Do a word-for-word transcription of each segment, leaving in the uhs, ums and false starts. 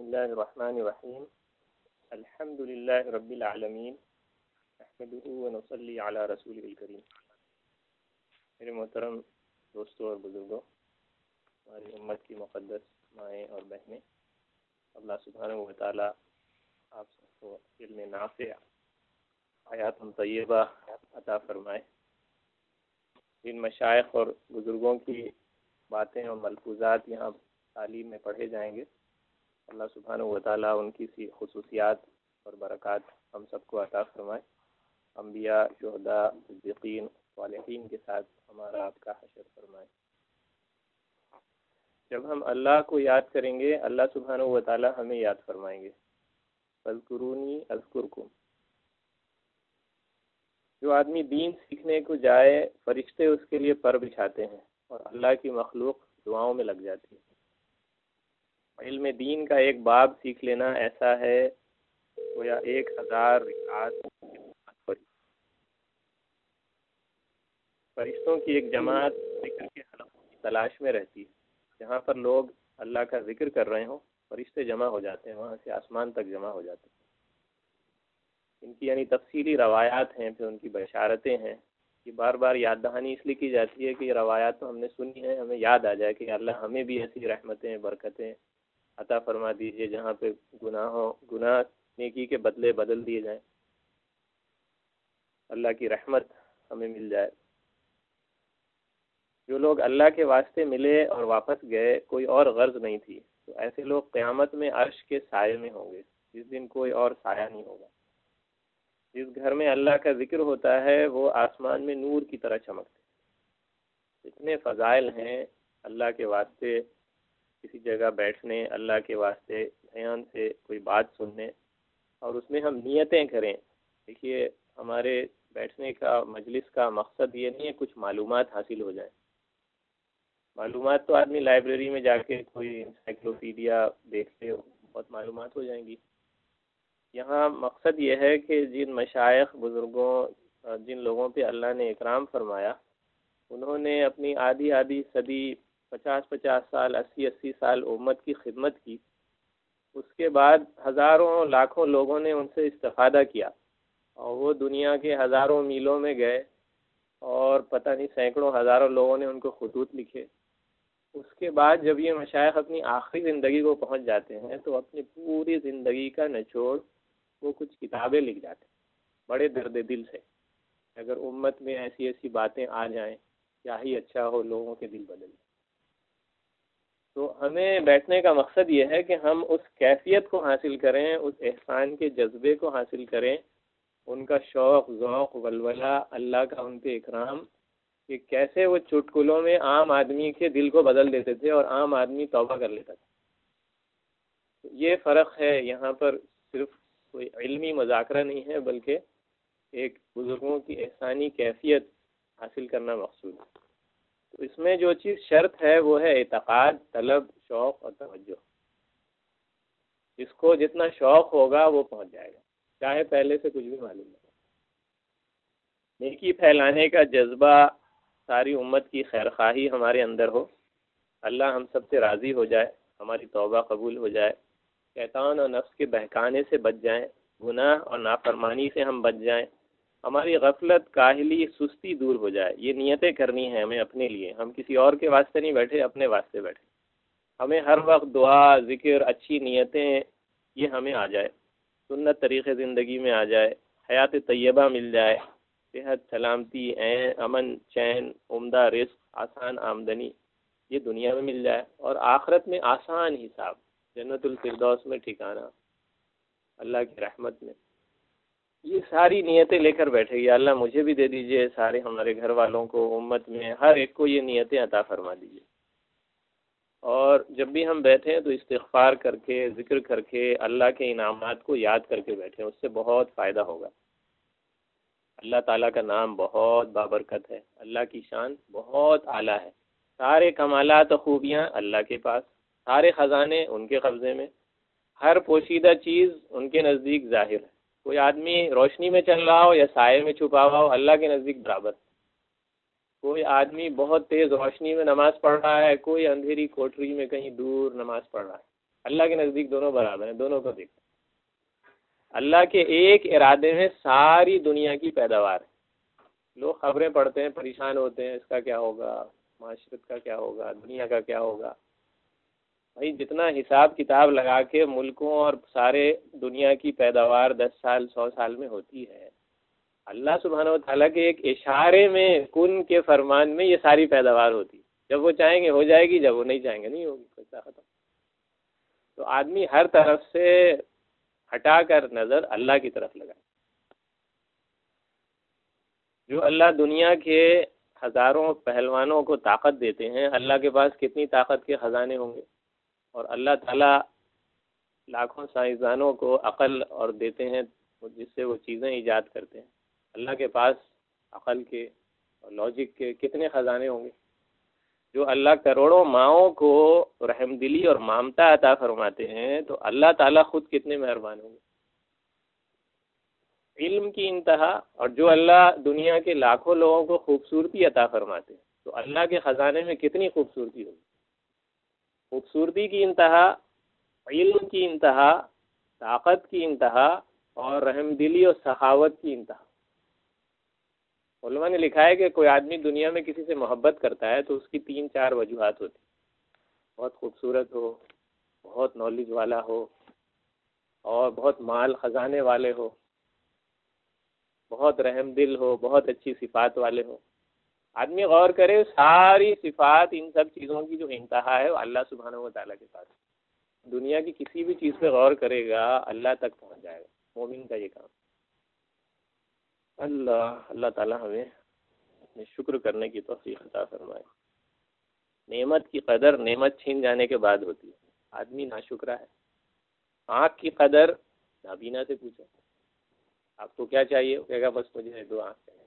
اللہ الرحمن الرحیم الحمد للہ رب العالمین نحمدہ ونصلی علی رسولہ الکریم۔ میرے محترم دوستوں اور بزرگوں، ہماری امت کی مقدس مائیں اور بہنیں، اللہ سبحانہ و تعالیٰ آپ سب کو علم نافع، حیات طیبہ عطا فرمائے۔ ان مشائخ اور بزرگوں کی باتیں اور ملفوظات یہاں تعلیم میں پڑھے جائیں گے، اللہ سبحانہ و تعالیٰ ان کی سی خصوصیات اور برکات ہم سب کو عطا فرمائے۔ انبیاء، شہداء، صدیقین، صالحین کے ساتھ ہمارا آپ کا حشر فرمائے۔ جب ہم اللہ کو یاد کریں گے، اللہ سبحانہ و تعالیٰ ہمیں یاد فرمائیں گے۔ فاذکرونی اذکرکم۔ جو آدمی دین سیکھنے کو جائے، فرشتے اس کے لیے پر بچھاتے ہیں اور اللہ کی مخلوق دعاؤں میں لگ جاتی ہے۔ علم دین کا ایک باب سیکھ لینا ایسا ہے گویا ایک ہزار رکعات پڑھی۔ فرشتوں کی ایک جماعت ذکر کے حلقوں کی تلاش میں رہتی ہے، جہاں پر لوگ اللہ کا ذکر کر رہے ہوں، فرشتے جمع ہو جاتے ہیں، وہاں سے آسمان تک جمع ہو جاتے ہیں۔ ان کی یعنی تفصیلی روایات ہیں، پھر ان کی بشارتیں ہیں۔ یہ بار بار یاد دہانی اس لیے کی جاتی ہے کہ یہ روایات تو ہم نے سنی ہیں، ہمیں یاد آ جائے کہ اللہ ہمیں بھی ایسی رحمتیں، برکتیں عطا فرما دیجئے جہاں پہ گناہوں گناہ نیکی کے بدلے بدل دیے جائیں، اللہ کی رحمت ہمیں مل جائے۔ جو لوگ اللہ کے واسطے ملے اور واپس گئے، کوئی اور غرض نہیں تھی، تو ایسے لوگ قیامت میں عرش کے سائے میں ہوں گے، جس دن کوئی اور سایہ نہیں ہوگا۔ جس گھر میں اللہ کا ذکر ہوتا ہے وہ آسمان میں نور کی طرح چمکتے۔ اتنے فضائل ہیں اللہ کے واسطے کسی جگہ بیٹھنے، اللہ کے واسطے دھیان سے کوئی بات سننے، اور اس میں ہم نیتیں کریں۔ دیکھیے، ہمارے بیٹھنے کا، مجلس کا مقصد یہ نہیں ہے کچھ معلومات حاصل ہو جائیں۔ معلومات تو آدمی لائبریری میں جا کے کوئی انسائکلوپیڈیا دیکھ لے، بہت معلومات ہو جائیں گی۔ یہاں مقصد یہ ہے کہ جن مشائخ، بزرگوں، جن لوگوں پہ اللہ نے اکرام فرمایا، انہوں نے اپنی آدھی آدھی صدی، پچاس پچاس سال، اسی اسی سال امت کی خدمت کی۔ اس کے بعد ہزاروں لاکھوں لوگوں نے ان سے استفادہ کیا، اور وہ دنیا کے ہزاروں میلوں میں گئے، اور پتہ نہیں سینکڑوں ہزاروں لوگوں نے ان کو خطوط لکھے۔ اس کے بعد جب یہ مشائخ اپنی آخری زندگی کو پہنچ جاتے ہیں تو اپنی پوری زندگی کا نچوڑ وہ کچھ کتابیں لکھ جاتے ہیں، بڑے درد دل سے۔ اگر امت میں ایسی ایسی باتیں آ جائیں، کیا ہی اچھا ہو، لوگوں کے دل بدل۔ تو ہمیں بیٹھنے کا مقصد یہ ہے کہ ہم اس کیفیت کو حاصل کریں، اس احسان کے جذبے کو حاصل کریں، ان کا شوق، ذوق، ولولہ، اللہ کا ان پہ اکرام، کہ کیسے وہ چٹکلوں میں عام آدمی کے دل کو بدل دیتے تھے اور عام آدمی توبہ کر لیتا تھا۔ یہ فرق ہے، یہاں پر صرف کوئی علمی مذاکرہ نہیں ہے، بلکہ ایک بزرگوں کی احسانی کیفیت حاصل کرنا مقصود ہے۔ تو اس میں جو چیز شرط ہے وہ ہے اعتقاد، طلب، شوق اور توجہ۔ جس کو جتنا شوق ہوگا وہ پہنچ جائے گا، چاہے پہلے سے کچھ بھی معلوم نہ ہو۔ نیکی پھیلانے کا جذبہ، ساری امت کی خیرخواہی ہمارے اندر ہو، اللہ ہم سب سے راضی ہو جائے، ہماری توبہ قبول ہو جائے، شیطان اور نفس کے بہکانے سے بچ جائیں، گناہ اور نافرمانی سے ہم بچ جائیں، ہماری غفلت، کاہلی، سستی دور ہو جائے۔ یہ نیتیں کرنی ہیں ہمیں اپنے لیے، ہم کسی اور کے واسطے نہیں بیٹھے، اپنے واسطے بیٹھے۔ ہمیں ہر وقت دعا، ذکر، اچھی نیتیں، یہ ہمیں آ جائے، سنت طریقے زندگی میں آ جائے، حیات طیبہ مل جائے، صحت، سلامتی، امن، چین، عمدہ رزق، آسان آمدنی، یہ دنیا میں مل جائے، اور آخرت میں آسان حساب، جنت الفردوس میں ٹھکانا، اللہ کی رحمت میں۔ یہ ساری نیتیں لے کر بیٹھے گی، اللہ مجھے بھی دے دیجئے، سارے ہمارے گھر والوں کو، امت میں ہر ایک کو یہ نیتیں عطا فرما دیجئے۔ اور جب بھی ہم بیٹھیں تو استغفار کر کے، ذکر کر کے، اللہ کے انعامات کو یاد کر کے بیٹھیں، اس سے بہت فائدہ ہوگا۔ اللہ تعالیٰ کا نام بہت بابرکت ہے، اللہ کی شان بہت اعلیٰ ہے، سارے کمالات و خوبیاں اللہ کے پاس، سارے خزانے ان کے قبضے میں، ہر پوشیدہ چیز ان کے نزدیک ظاہر ہے۔ کوئی آدمی روشنی میں چل رہا ہو یا سائے میں چھپا ہوا ہو، اللہ کے نزدیک برابر۔ کوئی آدمی بہت تیز روشنی میں نماز پڑھ رہا ہے، کوئی اندھیری کوٹری میں کہیں دور نماز پڑھ رہا ہے، اللہ کے نزدیک دونوں برابر ہیں، دونوں کو دیکھو۔ اللہ کے ایک ارادے میں ساری دنیا کی پیداوار ہے۔ لوگ خبریں پڑھتے ہیں، پریشان ہوتے ہیں، اس کا کیا ہوگا، معاشرت کا کیا ہوگا، دنیا کا کیا ہوگا۔ بھائی جتنا حساب کتاب لگا کے ملکوں اور سارے دنیا کی پیداوار دس سال سو سال میں ہوتی ہے، اللہ سبحانہ و تعالیٰ کے ایک اشارے میں، کن کے فرمان میں یہ ساری پیداوار ہوتی ہے۔ جب وہ چاہیں گے ہو جائے گی، جب وہ نہیں چاہیں گے نہیں ہوگی، قصہ ختم۔ تو آدمی ہر طرف سے ہٹا کر نظر اللہ کی طرف لگائے۔ جو اللہ دنیا کے ہزاروں پہلوانوں کو طاقت دیتے ہیں، اللہ کے پاس کتنی طاقت کے خزانے ہوں گے، اور اللہ تعالیٰ لاکھوں سائنسدانوں کو عقل اور دیتے ہیں جس سے وہ چیزیں ایجاد کرتے ہیں۔ اللہ کے پاس عقل کے اور لاجک کے کتنے خزانے ہوں گے۔ جو اللہ کروڑوں ماؤں کو رحم دلی اور مامتا عطا فرماتے ہیں، تو اللہ تعالیٰ خود کتنے مہربان ہوں گے۔ علم کی انتہا، اور جو اللہ دنیا کے لاکھوں لوگوں کو خوبصورتی عطا فرماتے ہیں، تو اللہ کے خزانے میں کتنی خوبصورتی ہوگی۔ خوبصورتی کی انتہا، علم کی انتہا، طاقت کی انتہا، اور رحم دلی اور سخاوت کی انتہا۔ علماء نے لکھا ہے کہ کوئی آدمی دنیا میں کسی سے محبت کرتا ہے تو اس کی تین چار وجوہات ہوتی ہیں۔ بہت خوبصورت ہو، بہت نالج والا ہو، اور بہت مال خزانے والے ہو، بہت رحم دل ہو، بہت اچھی صفات والے ہو۔ آدمی غور کرے، ساری صفات ان سب چیزوں کی جو انتہا ہے وہ اللہ سبحانہ و تعالیٰ کے پاس ہے۔ دنیا کی کسی بھی چیز پہ غور کرے گا اللہ تک پہنچ جائے گا۔ مومن کا یہ کام۔ اللہ اللہ تعالیٰ ہمیں اپنے شکر کرنے کی توفیق عطا فرمائے۔ نعمت کی قدر نعمت چھین جانے کے بعد ہوتی ہے۔ آدمی ناشکرا ہے۔ آنکھ کی قدر نابینا سے پوچھو، آپ کو کیا چاہیے، وہ کہے گا بس مجھے دو آنکھ چاہیے۔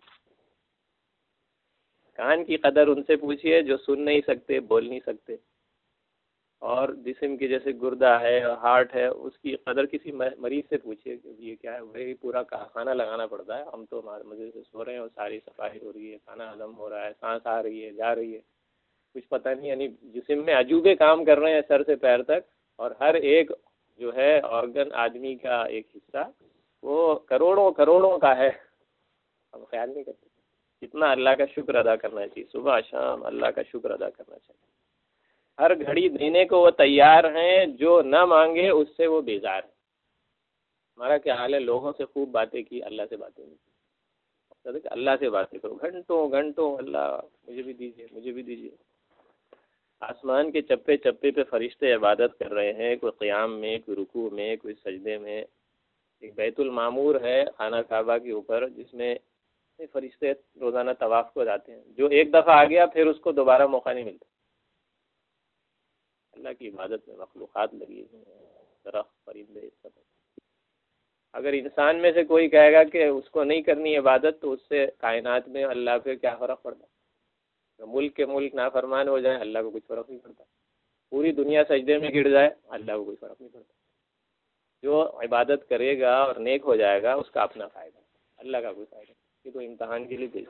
کان کی قدر ان سے پوچھیے جو سن نہیں سکتے، بول نہیں سکتے۔ اور جسم کی جیسے گردہ ہے، ہارٹ ہے، اس کی قدر کسی مریض سے پوچھیے کہ یہ کیا ہے، وہی پورا کھانا لگانا پڑتا ہے۔ ہم تو مزے سے سو رہے ہیں اور ساری صفائی ہو رہی ہے، کھانا ہضم ہو رہا ہے، سانس آ رہی ہے، جا رہی ہے، کچھ پتہ نہیں۔ یعنی جسم میں عجوبے کام کر رہے ہیں سر سے پیر تک، اور ہر ایک جو ہے آرگن آدمی کا ایک حصہ وہ کروڑوں کروڑوں کا ہے، ہم خیال نہیں کرتے۔ کتنا اللہ کا شکر ادا کرنا چاہیے، صبح شام اللہ کا شکر ادا کرنا چاہیے۔ ہر گھڑی دینے کو وہ تیار ہیں، جو نہ مانگے اس سے وہ بیزار ہے۔ ہمارا کیا حال ہے، لوگوں سے خوب باتیں کی، اللہ سے باتیں نہیں کی۔ اللہ سے باتیں کرو گھنٹوں گھنٹوں، اللہ مجھے بھی دیجیے، مجھے بھی دیجیے۔ آسمان کے چپے چپے پہ فرشتے عبادت کر رہے ہیں، کوئی قیام میں، کوئی رکوع میں، کوئی سجدے میں۔ ایک بیت المعمور ہے خانہ کعبہ کے اوپر، جس میں فرشتے روزانہ طواف کو جاتے ہیں۔ جو ایک دفعہ آ گیا پھر اس کو دوبارہ موقع نہیں ملتا۔ اللہ کی عبادت میں مخلوقات لگی ہوئی ہیں، درخت، پرندے، سب۔ اگر انسان میں سے کوئی کہے گا کہ اس کو نہیں کرنی عبادت، تو اس سے کائنات میں اللہ پہ کیا فرق پڑتا؟ ملک کے ملک نافرمان ہو جائیں، اللہ کو کچھ فرق نہیں پڑتا۔ پوری دنیا سجدے میں گر جائے، اللہ کو کوئی فرق نہیں پڑتا۔ جو عبادت کرے گا اور نیک ہو جائے گا، اس کا اپنا فائدہ، اللہ کا کوئی فائدہ نہیں۔ یہ تو امتحان کے لیے بھیجا۔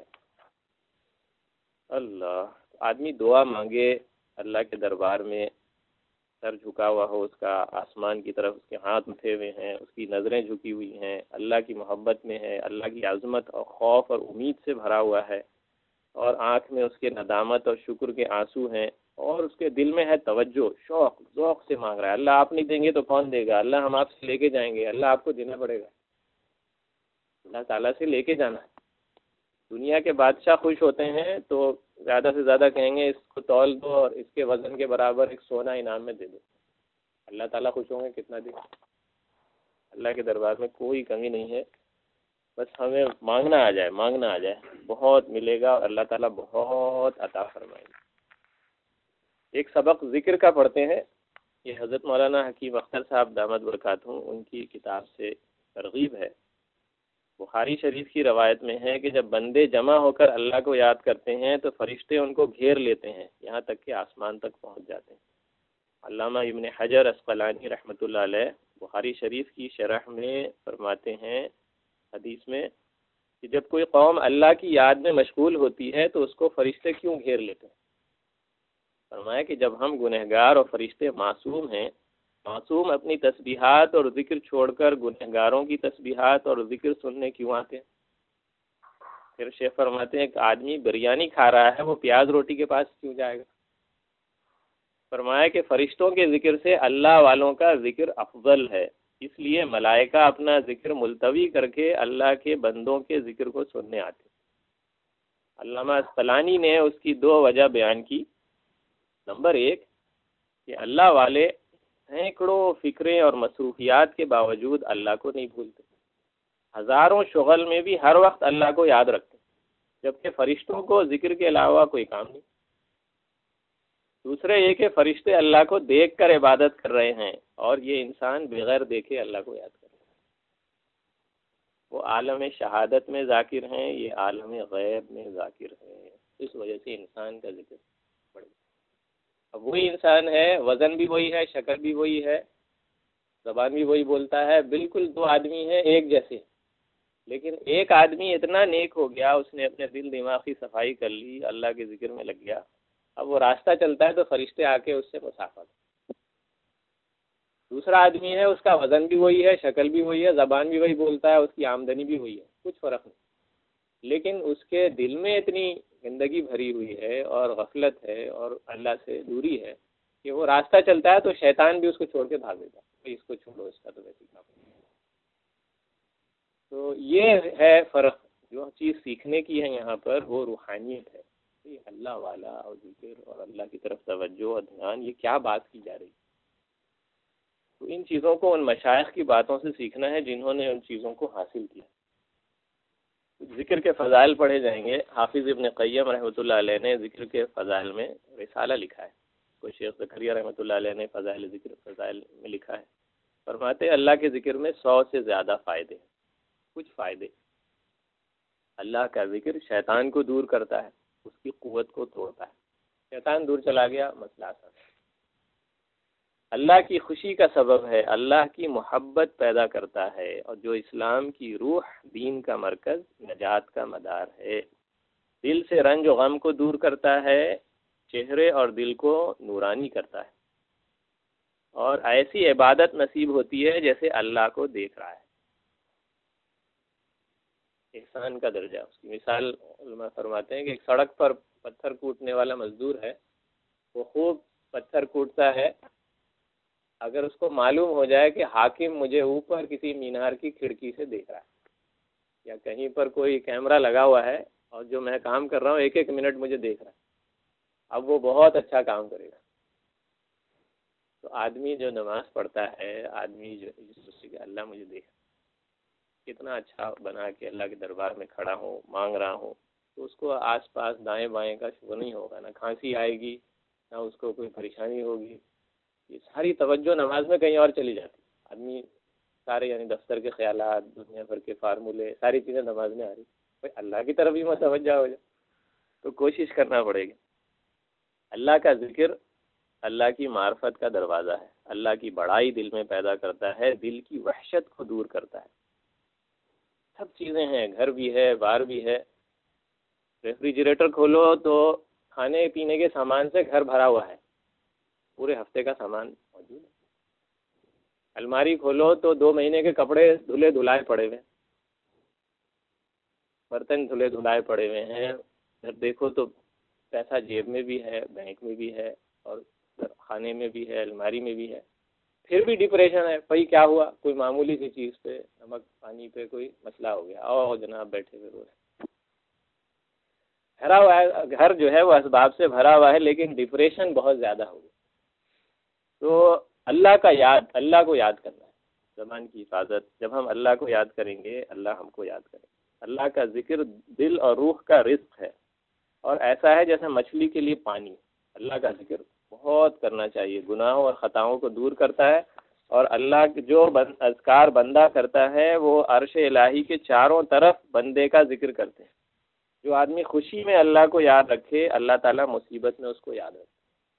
اللہ آدمی دعا مانگے اللہ کے دربار میں، سر جھکا ہوا ہو اس کا آسمان کی طرف، اس کے ہاتھ اٹھے ہوئے ہیں، اس کی نظریں جھکی ہوئی ہیں، اللہ کی محبت میں ہے، اللہ کی عظمت اور خوف اور امید سے بھرا ہوا ہے، اور آنکھ میں اس کے ندامت اور شکر کے آنسو ہیں، اور اس کے دل میں ہے توجہ، شوق، ذوق سے مانگ رہا ہے۔ اللہ آپ نہیں دیں گے تو کون دے گا؟ اللہ ہم آپ سے لے کے جائیں گے، اللہ آپ کو دینا پڑے گا۔ اللہ تعالیٰ سے لے کے جانا ہے۔ دنیا کے بادشاہ خوش ہوتے ہیں تو زیادہ سے زیادہ کہیں گے اس کو تول دو اور اس کے وزن کے برابر ایک سونا انعام میں دے دو۔ اللہ تعالیٰ خوش ہوں گے کتنا دے؟ اللہ کے دربار میں کوئی کمی نہیں ہے، بس ہمیں مانگنا آ جائے، مانگنا آ جائے، بہت ملے گا اور اللہ تعالیٰ بہت عطا فرمائے گا۔ ایک سبق ذکر کا پڑھتے ہیں، یہ حضرت مولانا حکیم اختر صاحب دامت برکاتہ ان کی کتاب سے ترغیب ہے۔ بخاری شریف کی روایت میں ہے کہ جب بندے جمع ہو کر اللہ کو یاد کرتے ہیں تو فرشتے ان کو گھیر لیتے ہیں، یہاں تک کہ آسمان تک پہنچ جاتے ہیں۔ علامہ ابن حجر عسقلانی رحمۃ اللہ علیہ بخاری شریف کی شرح میں فرماتے ہیں حدیث میں کہ جب کوئی قوم اللہ کی یاد میں مشغول ہوتی ہے تو اس کو فرشتے کیوں گھیر لیتے ہیں؟ فرمایا کہ جب ہم گنہگار اور فرشتے معصوم ہیں معصوم اپنی تسبیحات اور ذکر چھوڑ کر گنہگاروں کی تسبیحات اور ذکر سننے کیوں آتے ہیں؟ پھر شیخ فرماتے ہیں ایک آدمی بریانی کھا رہا ہے، وہ پیاز روٹی کے پاس کیوں جائے گا؟ فرمایا کہ فرشتوں کے ذکر سے اللہ والوں کا ذکر افضل ہے، اس لیے ملائکہ اپنا ذکر ملتوی کر کے اللہ کے بندوں کے ذکر کو سننے آتے ہیں۔ علامہ اسقلانی نے اس کی دو وجہ بیان کی۔ نمبر ایک کہ اللہ والے سینکڑوں فکریں اور مصروفیات کے باوجود اللہ کو نہیں بھولتے، ہزاروں شغل میں بھی ہر وقت اللہ کو یاد رکھتے، جبکہ فرشتوں کو ذکر کے علاوہ کوئی کام نہیں۔ دوسرے یہ کہ فرشتے اللہ کو دیکھ کر عبادت کر رہے ہیں اور یہ انسان بغیر دیکھے اللہ کو یاد کر رہے ہیں۔ وہ عالم شہادت میں ذاکر ہیں، یہ عالم غیب میں ذاکر ہیں، اس وجہ سے انسان کا ذکر بڑھ گیا۔ اب وہی انسان ہے، وزن بھی وہی ہے، شکل بھی وہی ہے، زبان بھی وہی بولتا ہے، بالکل دو آدمی ہیں ایک جیسے، لیکن ایک آدمی اتنا نیک ہو گیا، اس نے اپنے دل دماغ کی صفائی کر لی، اللہ کے ذکر میں لگ گیا، اب وہ راستہ چلتا ہے تو فرشتے آ کے اس سے مسافہ کرتے۔ دوسرا آدمی ہے، اس کا وزن بھی وہی ہے، شکل بھی وہی ہے، زبان بھی وہی بولتا ہے، اس کی آمدنی بھی وہی ہے، کچھ فرق نہیں، لیکن اس کے دل میں اتنی گندگی بھری ہوئی ہے اور غفلت ہے اور اللہ سے دوری ہے کہ وہ راستہ چلتا ہے تو شیطان بھی اس کو چھوڑ کے بھاگ دیتا ہے، اس کو چھوڑو، اس کا تو ویسے کام ہے۔ تو یہ ہے فرق، جو چیز سیکھنے کی ہے یہاں پر وہ روحانیت ہے، یہ اللہ والا اور ذکر اور اللہ کی طرف توجہ اور دھیان، یہ کیا بات کی جا رہی ہے؟ تو ان چیزوں کو ان مشائخ کی باتوں سے سیکھنا ہے جنہوں نے ان چیزوں کو حاصل کیا۔ ذکر کے فضائل پڑھے جائیں گے۔ حافظ ابن قیم رحمۃ اللہ علیہ نے ذکر کے فضائل میں رسالہ لکھا ہے، کوئی شیخ زکریا رحمۃ اللہ علیہ نے فضائل ذکر فضائل میں لکھا ہے۔ فرماتے اللہ کے ذکر میں سو سے زیادہ فائدے ہیں۔ کچھ فائدے: اللہ کا ذکر شیطان کو دور کرتا ہے، اس کی قوت کو توڑتا ہے، شیطان دور چلا گیا، مسئلہ آسان ہے۔ اللہ کی خوشی کا سبب ہے، اللہ کی محبت پیدا کرتا ہے، اور جو اسلام کی روح، دین کا مرکز، نجات کا مدار ہے۔ دل سے رنج و غم کو دور کرتا ہے، چہرے اور دل کو نورانی کرتا ہے، اور ایسی عبادت نصیب ہوتی ہے جیسے اللہ کو دیکھ رہا ہے۔ احسان کا درجہ، اس کی مثال علماء فرماتے ہیں کہ ایک سڑک پر پتھر کوٹنے والا مزدور ہے، وہ خوب پتھر کوٹتا ہے، اگر اس کو معلوم ہو جائے کہ حاکم مجھے اوپر کسی مینار کی کھڑکی سے دیکھ رہا ہے، یا کہیں پر کوئی کیمرہ لگا ہوا ہے اور جو میں کام کر رہا ہوں ایک ایک منٹ مجھے دیکھ رہا ہے، اب وہ بہت اچھا کام کرے گا۔ تو آدمی جو نماز پڑھتا ہے، آدمی جو سوچے کہ اللہ مجھے دیکھ، کتنا اچھا بنا کے اللہ کے دربار میں کھڑا ہوں، مانگ رہا ہوں، تو اس کو آس پاس دائیں بائیں کا شغل نہیں ہوگا، نہ کھانسی آئے گی، نہ اس کو کوئی پریشانی ہوگی۔ یہ ساری توجہ نماز میں کہیں اور چلی جاتی، آدمی سارے یعنی دفتر کے خیالات، دنیا بھر کے فارمولے، ساری چیزیں نماز میں آ رہی، بھائی اللہ کی طرف ہی متوجہ ہو جائے۔ تو کوشش کرنا پڑے گی۔ اللہ کا ذکر اللہ کی معرفت کا دروازہ ہے، اللہ کی بڑائی دل میں پیدا کرتا ہے، دل کی وحشت کو دور کرتا ہے۔ سب چیزیں ہیں، گھر بھی ہے، باہر بھی ہے۔ ریفریجریٹر کھولو تو کھانے پینے کے سامان سے گھر بھرا ہوا ہے، پورے ہفتے کا سامان موجود ہے۔ الماری کھولو تو دو مہینے کے کپڑے دھلے دھلائے پڑے ہوئے ہیں، برتن دھلے دھلائے پڑے ہوئے ہیں۔ گھر دیکھو تو پیسہ جیب میں بھی ہے، بینک میں بھی ہے، اور کھانے میں بھی ہے، الماری میں بھی ہے، پھر بھی ڈپریشن ہے۔ بھائی کیا ہوا؟ کوئی معمولی سی چیز پہ، نمک پانی پہ کوئی مسئلہ ہو گیا، او جناب بیٹھے ہوئے رو رہے، بھرا ہوا ہے گھر، جو ہے وہ اسباب سے بھرا ہوا ہے، لیکن ڈپریشن بہت زیادہ ہو گیا۔ تو اللہ کا یاد، اللہ کو یاد کرنا ہے، زبان کی حفاظت۔ جب ہم اللہ کو یاد کریں گے، اللہ ہم کو یاد کرے گا۔ اللہ کا ذکر دل اور روح کا رزق ہے، اور ایسا ہے جیسے مچھلی کے لیے پانی۔ اللہ کا ذکر بہت کرنا چاہیے، گناہوں اور خطاؤں کو دور کرتا ہے، اور اللہ کے جو اذکار بندہ کرتا ہے وہ عرش الہی کے چاروں طرف بندے کا ذکر کرتے ہیں۔ جو آدمی خوشی میں اللہ کو یاد رکھے، اللہ تعالیٰ مصیبت میں اس کو یاد رکھے۔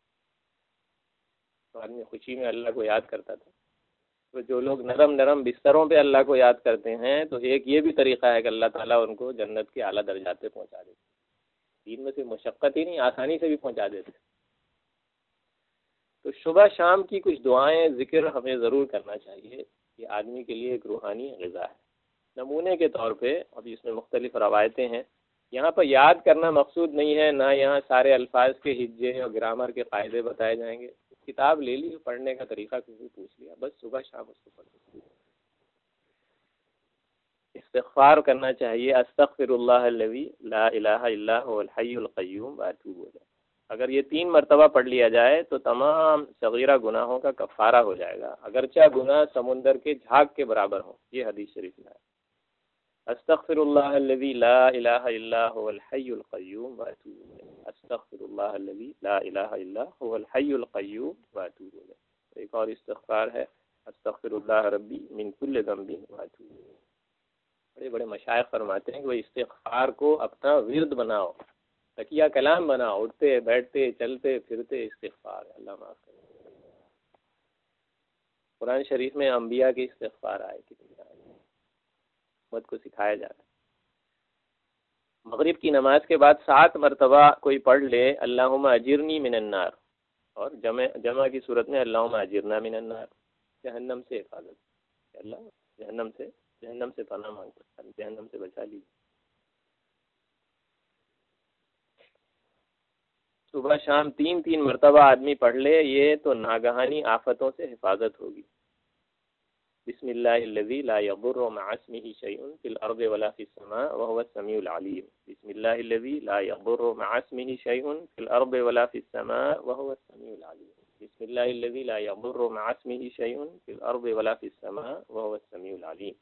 تو آدمی خوشی میں اللہ کو یاد کرتا تھا، تو جو لوگ نرم نرم بستروں پہ اللہ کو یاد کرتے ہیں، تو ایک یہ بھی طریقہ ہے کہ اللہ تعالیٰ ان کو جنت کے اعلیٰ درجات پہ پہنچا دیتے۔ دین میں سے مشقت ہی نہیں، آسانی سے بھی پہنچا دیتے۔ تو صبح شام کی کچھ دعائیں ذکر ہمیں ضرور کرنا چاہیے، یہ آدمی کے لیے ایک روحانی غذا ہے۔ نمونے کے طور پہ ابھی اس میں مختلف روایتیں ہیں، یہاں پر یاد کرنا مقصود نہیں ہے، نہ یہاں سارے الفاظ کے ہجے اور گرامر کے قاعدے بتائے جائیں گے۔ کتاب لے لی، پڑھنے کا طریقہ کسی پوچھ لیا، بس صبح شام اس کو پڑھ لیا۔ استغفار کرنا چاہیے، استغفر اللہ الذی لا الہ الا هو الحی القیوم واتوب الیہ۔ اگر یہ تین مرتبہ پڑھ لیا جائے تو تمام صغیرہ گناہوں کا کفارہ ہو جائے گا، اگرچہ گناہ سمندر کے جھاگ کے برابر ہوں۔ یہ حدیث شریف میں ہے، استغفر اللہ الذی لا الہ الا هو الحی القیوم واتوب الیہ، استغفر اللہ الذی لا الہ الا هو الحی القیوم واتوب الیہ۔ ایک اور استغفار ہے، استغفر اللہ ربی من کل ذنب واتوب الیہ۔ بڑے بڑے مشائخ فرماتے ہیں کہ وہ استغفار کو اپنا ورد بناؤ، تکیہ کلام بناؤ، اٹھتے بیٹھتے چلتے پھرتے استغفار، اللہ معاف کرے۔ قرآن شریف میں انبیاء کے استغفار آئے، کتنی آئے، امت کو سکھایا جا رہا ہے۔ مغرب کی نماز کے بعد سات مرتبہ کوئی پڑھ لے اللہم اجرنی من النار، اور جمع جمع کی صورت میں اللہم اجرنا من النار، جہنم سے حفاظت، اللہ جہنم سے جہنم سے پناہ مانگتا ہے، جہنم سے بچا لیجیے۔ صبح شام تین تین مرتبہ آدمی پڑھ لے، یہ تو ناگہانی آفتوں سے حفاظت ہوگی۔ بسم اللہ الذی لا یضر مع اسمہ شیء فی الارض ولا فی السماء وهو السمیع العلیم، بسم اللہ الذی لا یضر مع اسمہ شیء فی الارض ولا فی السماء وهو السمیع العلیم، بسم اللہ الذی لا یضر مع اسمہ شیء فی الارض ولا فی السماء وهو السمیع العلیم۔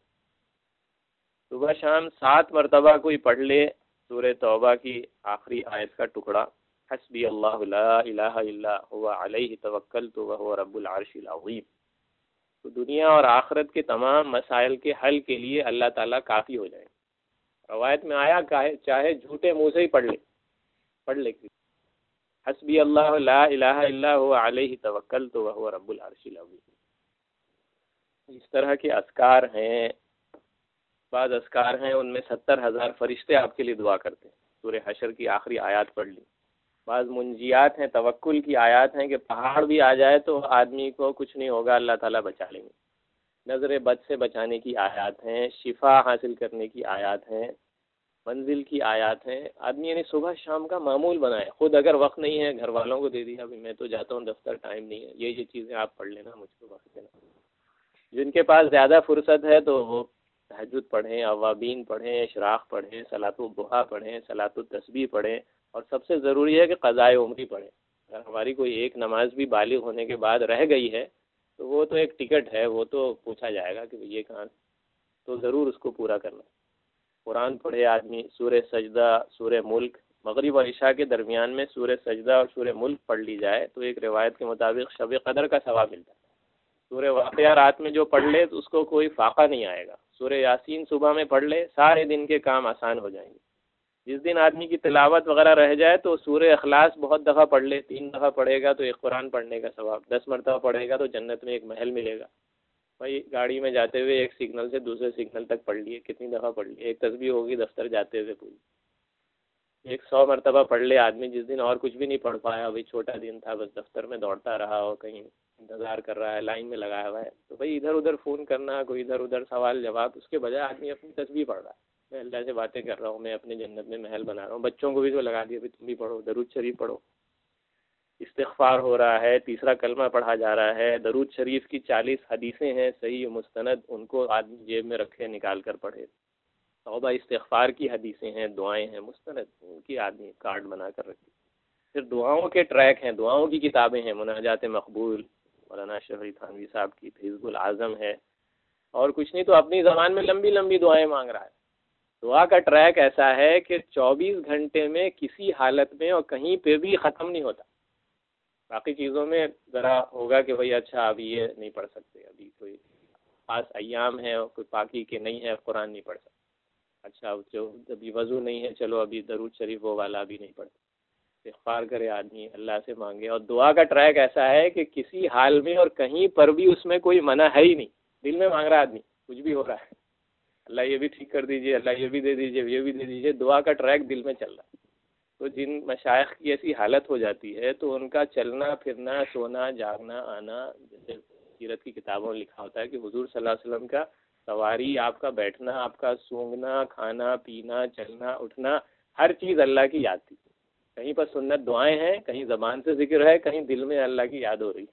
صبح شام سات مرتبہ کوئی پڑھ لے سورہ توبہ کی آخری آیت کا ٹکڑا، حسبی اللہ لا الہ الا هو علیہ توکلت وهو رب العرش العظیم، تو دنیا اور آخرت کے تمام مسائل کے حل کے لیے اللہ تعالیٰ کافی ہو جائے۔ روایت میں آیا چاہے جھوٹے منہ سے ہی پڑھ لے پڑھ لے حسبی اللہ لا الہ الا هو علیہ توکلت وهو رب العرش العظیم۔ اس طرح کے اذکار ہیں، بعض اذکار ہیں ان میں ستر ہزار فرشتے آپ کے لیے دعا کرتے ہیں، سورہ حشر کی آخری آیات پڑھ لی۔ بعض منجیات ہیں، توکل کی آیات ہیں کہ پہاڑ بھی آ جائے تو آدمی کو کچھ نہیں ہوگا، اللہ تعالیٰ بچا لیں گے۔ نظر بد سے بچانے کی آیات ہیں، شفا حاصل کرنے کی آیات ہیں، منزل کی آیات ہیں۔ آدمی یعنی صبح شام کا معمول بنائے، خود اگر وقت نہیں ہے گھر والوں کو دے دیا، ابھی میں تو جاتا ہوں دفتر، ٹائم نہیں ہے، یہ یہ چیزیں آپ پڑھ لینا، مجھ کو وقت دینا۔ جن کے پاس زیادہ فرصت ہے تو وہ تہجد پڑھیں، اوابین پڑھیں، اشراق پڑھیں، صلاۃ الضحیٰ پڑھیں، صلاۃ التسبیح پڑھیں، اور سب سے ضروری ہے کہ قضائے عمری پڑھیں۔ اگر ہماری کوئی ایک نماز بھی بالغ ہونے کے بعد رہ گئی ہے تو وہ تو ایک ٹکٹ ہے، وہ تو پوچھا جائے گا کہ یہ کہاں، تو ضرور اس کو پورا کرنا۔ قرآن پڑھے آدمی، سورہ سجدہ، سورہ ملک، مغرب اور عشاء کے درمیان میں سورہ سجدہ اور سورہ ملک پڑھ لی جائے تو ایک روایت کے مطابق شب قدر کا ثواب ملتا ہے۔ سورہ واقعہ رات میں جو پڑھ لے تو اس کو کوئی فاقہ نہیں آئے گا۔ سورہ یاسین صبح میں پڑھ لے، سارے دن کے کام آسان ہو جائیں گے۔ جس دن آدمی کی تلاوت وغیرہ رہ جائے تو سورہ اخلاص بہت دفعہ پڑھ لے، تین دفعہ پڑھے گا تو ایک قرآن پڑھنے کا ثواب، دس مرتبہ پڑھے گا تو جنت میں ایک محل ملے گا۔ بھائی گاڑی میں جاتے ہوئے ایک سگنل سے دوسرے سگنل تک پڑھ لیے، کتنی دفعہ پڑھ لیے، ایک تسبیح ہوگی دفتر جاتے ہوئے پوری، ایک سو مرتبہ پڑھ لے آدمی۔ جس دن اور کچھ بھی نہیں پڑھ پایا، بھائی چھوٹا دن تھا، بس دفتر میں دوڑتا رہا ہو، کہیں انتظار کر رہا ہے، لائن میں لگایا ہوا ہے، تو بھائی ادھر ادھر فون کرنا، کوئی ادھر ادھر سوال جواب، اس کے بجائے آدمی اپنی تسبیح پڑھ رہا ہے، میں اللہ سے باتیں کر رہا ہوں، میں اپنے جنت میں محل بنا رہا ہوں، بچوں کو بھی تو لگا دیا، تم بھی پڑھو، درود شریف پڑھو، استغفار ہو رہا ہے، تیسرا کلمہ پڑھا جا رہا ہے، درود شریف کی چالیس حدیثیں ہیں صحیح مستند، ان کو آدمی جیب میں رکھے، نکال کر پڑھے۔ توبہ استغفار کی حدیثیں ہیں، دعائیں ہیں مستند، ان کی آدمی کارڈ بنا کر رکھے۔ پھر دعاؤں کے ٹریک ہیں، دعاؤں کی کتابیں ہیں، مناجات مقبول مولانا شفیع تھانوی صاحب کی، حزب العظم ہے، اور کچھ نہیں تو اپنی زبان میں لمبی لمبی دعائیں مانگ رہا ہے۔ دعا کا ٹریک ایسا ہے کہ چوبیس گھنٹے میں کسی حالت میں اور کہیں پہ بھی ختم نہیں ہوتا۔ باقی چیزوں میں ذرا ہوگا کہ بھئی اچھا ابھی یہ نہیں پڑھ سکتے، ابھی کوئی خاص ایام ہے اور کوئی پاکی کے نہیں ہے، قرآن نہیں پڑھ سکتے، اچھا جو ابھی وضو نہیں ہے، چلو ابھی درود شریف وہ والا بھی نہیں پڑھتے۔ استغفار کرے آدمی، اللہ سے مانگے، اور دعا کا ٹریک ایسا ہے کہ کسی حال میں اور کہیں پر بھی اس میں کوئی منع ہے ہی نہیں، دل میں مانگ رہا آدمی، کچھ بھی ہو رہا ہے، اللہ یہ بھی ٹھیک کر دیجئے، اللہ یہ بھی دے دیجئے، یہ بھی دے دیجئے، دعا کا ٹریک دل میں چل رہا ہے۔ تو جن مشائخ کی ایسی حالت ہو جاتی ہے تو ان کا چلنا پھرنا سونا جاگنا آنا، جیسے سیرت کی کتابوں میں لکھا ہوتا ہے کہ حضور صلی اللہ علیہ وسلم کا سواری، آپ کا بیٹھنا، آپ کا سونگنا، کھانا پینا، چلنا اٹھنا، ہر چیز اللہ کی یاد تھی. کہیں پر سنت دعائیں ہیں، کہیں زبان سے ذکر ہے، کہیں دل میں اللہ کی یاد ہو رہی.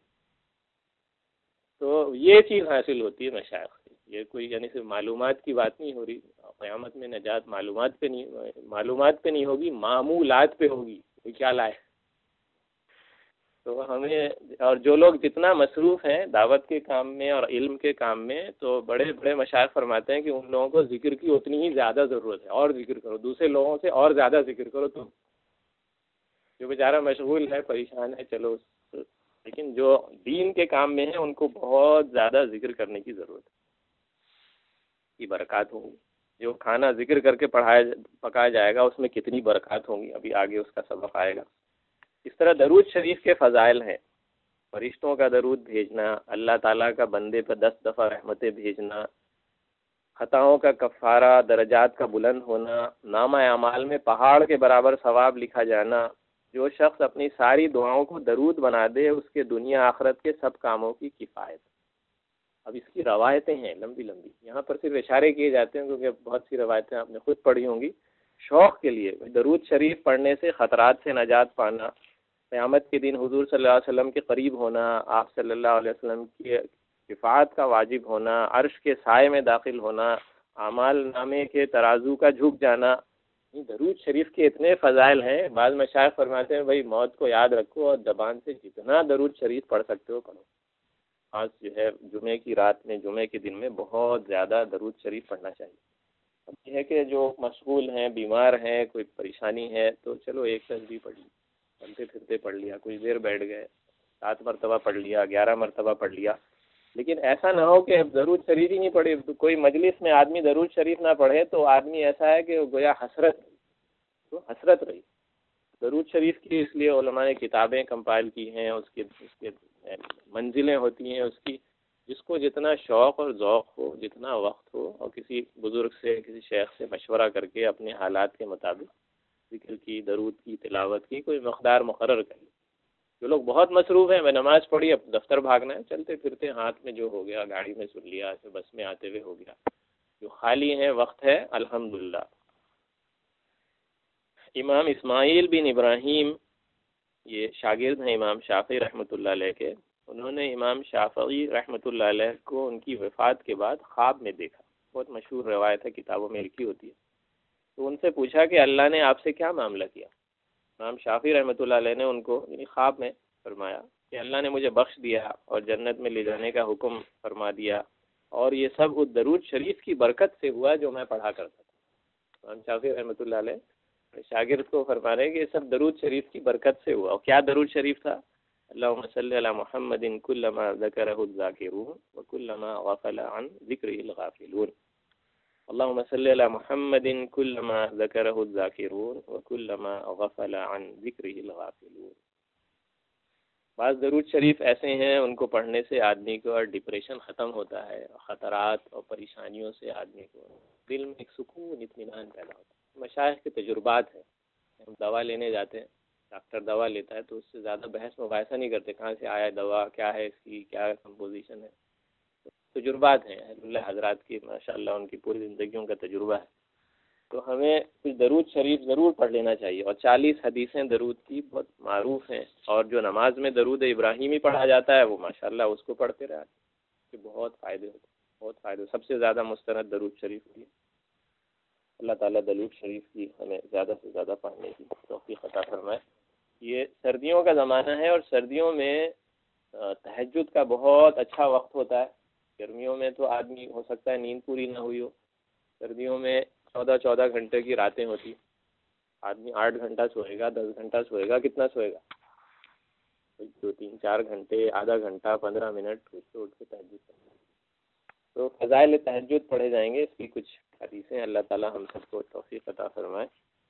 تو یہ چیز حاصل ہوتی ہے مشائخ سے. یہ کوئی یعنی صرف معلومات کی بات نہیں ہو رہی. قیامت میں نجات معلومات پہ نہیں معلومات پہ نہیں ہوگی، معمولات پہ ہوگی. یہ کیا لائے. تو ہمیں، اور جو لوگ جتنا مصروف ہیں دعوت کے کام میں اور علم کے کام میں، تو بڑے بڑے مشائخ فرماتے ہیں کہ ان لوگوں کو ذکر کی اتنی ہی زیادہ ضرورت ہے. اور ذکر کرو، دوسرے لوگوں سے اور زیادہ ذکر کرو. تو جو بیچارہ مشغول ہے، پریشان ہے، چلو، لیکن جو دین کے کام میں ہیں ان کو بہت زیادہ ذکر کرنے کی ضرورت ہے. کی برکات ہوں گی. جو کھانا ذکر کر کے پڑھایا پکایا جائے گا اس میں کتنی برکات ہوں گی، ابھی آگے اس کا سبق آئے گا. اس طرح درود شریف کے فضائل ہیں. فرشتوں کا درود بھیجنا، اللہ تعالیٰ کا بندے پر دس دفعہ رحمتیں بھیجنا، خطاؤں کا کفارہ، درجات کا بلند ہونا، نامہ اعمال میں پہاڑ کے برابر ثواب لکھا جانا. جو شخص اپنی ساری دعاؤں کو درود بنا دے اس کے دنیا آخرت کے سب کاموں کی کفایت. اب اس کی روایتیں ہیں لمبی لمبی، یہاں پر صرف اشارے کیے جاتے ہیں کیونکہ بہت سی روایتیں آپ نے خود پڑھی ہوں گی. شوق کے لیے درود شریف پڑھنے سے خطرات سے نجات پانا، قیامت کے دن حضور صلی اللہ علیہ وسلم کے قریب ہونا، آپ صلی اللہ علیہ وسلم کی شفاعت کا واجب ہونا، عرش کے سائے میں داخل ہونا، اعمال نامے کے ترازو کا جھک جانا. درود شریف کے اتنے فضائل ہیں. بعض مشائخ فرماتے ہیں بھائی موت کو یاد رکھو اور زبان سے جتنا درود شریف پڑھ سکتے ہو پڑھو. آج جو ہے جمعے کی رات میں، جمعے کے دن میں بہت زیادہ درود شریف پڑھنا چاہیے. اب یہ ہے کہ جو مشغول ہیں، بیمار ہیں، کوئی پریشانی ہے تو چلو ایک تصبیح پڑھ لی، چلتے پھرتے پڑھ لیا، کچھ دیر بیٹھ گئے، سات مرتبہ پڑھ لیا، گیارہ مرتبہ پڑھ لیا. لیکن ایسا نہ ہو کہ درود شریف ہی نہیں پڑھے. کوئی مجلس میں آدمی درود شریف نہ پڑھے تو آدمی ایسا ہے کہ گویا حسرت تو حسرت رہی. درود شریف کی اس لیے علماء نے کتابیں کمپائل کی ہیں، اس کے اس کے منزلیں ہوتی ہیں اس کی. جس کو جتنا شوق اور ذوق ہو، جتنا وقت ہو، اور کسی بزرگ سے، کسی شیخ سے مشورہ کر کے اپنے حالات کے مطابق ذکر کی، درود کی، تلاوت کی کوئی مقدار مقرر کر لی. جو لوگ بہت مصروف ہیں، میں نماز پڑھی اب دفتر بھاگنا ہے، چلتے پھرتے ہاتھ میں جو ہو گیا، گاڑی میں سن لیا، بس میں آتے ہوئے ہو گیا. جو خالی ہیں، وقت ہے، الحمدللہ. امام اسماعیل بن ابراہیم، یہ شاگرد ہیں امام شافعی رحمۃ اللہ علیہ کے. انہوں نے امام شافعی رحمۃ اللہ علیہ کو ان کی وفات کے بعد خواب میں دیکھا. بہت مشہور روایت ہے، کتابوں میں لکھی ہوتی ہے. تو ان سے پوچھا کہ اللہ نے آپ سے کیا معاملہ کیا. امام شافعی رحمۃ اللہ علیہ نے ان کو یعنی خواب میں فرمایا کہ اللہ نے مجھے بخش دیا اور جنت میں لے جانے کا حکم فرما دیا، اور یہ سب اس درود شریف کی برکت سے ہوا جو میں پڑھا کرتا تھا. امام شافعی رحمۃ اللہ علیہ شاگرد کو فرما رہے کہ یہ سب درود شریف کی برکت سے ہوا. اور کیا درود شریف تھا؟ اللہم صلی علی محمد کلما ذکرہ الذاکرون وکلما غفل عن ذکرہ الغافلون. اللہم صلی علی محمد کلما ذکرہ الذاکرون وکلما غفل عن ذکرہ الغافلون. بعض درود شریف ایسے ہیں ان کو پڑھنے سے آدمی کو ڈپریشن ختم ہوتا ہے، خطرات اور پریشانیوں سے آدمی کو دل میں ایک سکون، اطمینان پیدا ہوتا ہے. مشائخ کے تجربات ہیں. ہم دوا لینے جاتے ہیں، ڈاکٹر دوا لیتا ہے تو اس سے زیادہ بحث مباحثہ نہیں کرتے، کہاں سے آیا دوا، کیا ہے اس کی، کیا کمپوزیشن ہے. تجربات ہیں اللہ حضرات کی، ماشاءاللہ ان کی پوری زندگیوں کا تجربہ ہے. تو ہمیں کچھ درود شریف ضرور پڑھ لینا چاہیے. اور چالیس حدیثیں درود کی بہت معروف ہیں، اور جو نماز میں درود ابراہیمی پڑھا جاتا ہے وہ ماشاءاللہ اس کو پڑھتے رہے کہ بہت فائدے ہوتے ہیں، بہت فائدے. سب سے زیادہ مستند درود شریف کی. اللہ تعالیٰ درود شریف کی ہمیں زیادہ سے زیادہ پڑھنے کی توفیق عطا فرمائے. یہ سردیوں کا زمانہ ہے، اور سردیوں میں تہجد کا بہت اچھا وقت ہوتا ہے. گرمیوں میں تو آدمی ہو سکتا ہے نیند پوری نہ ہوئی ہو. سردیوں میں چودہ چودہ گھنٹے کی راتیں ہوتی. آدمی آٹھ گھنٹہ سوئے گا، دس گھنٹہ سوئے گا، کتنا سوئے گا؟ دو تین چار گھنٹے، آدھا گھنٹہ، پندرہ منٹ اٹھ کے اٹھ کے تہجد کرنا. تو فضائل تہجد پڑھے جائیں گے. اس کی کچھ حدیثیں. اللہ تعالیٰ ہم سب کو توفیق عطا فرمائے.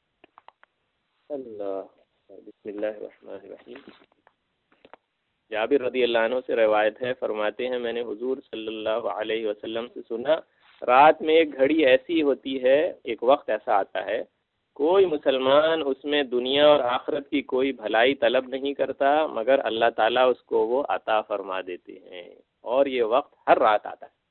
اللہ بسم اللہ الرحمن الرحیم. جابر رضی اللہ عنہ سے روایت ہے، فرماتے ہیں میں نے حضور صلی اللہ علیہ وسلم سے سنا، رات میں ایک گھڑی ایسی ہوتی ہے، ایک وقت ایسا آتا ہے کوئی مسلمان اس میں دنیا اور آخرت کی کوئی بھلائی طلب نہیں کرتا مگر اللہ تعالیٰ اس کو وہ عطا فرما دیتے ہیں، اور یہ وقت ہر رات آتا ہے۔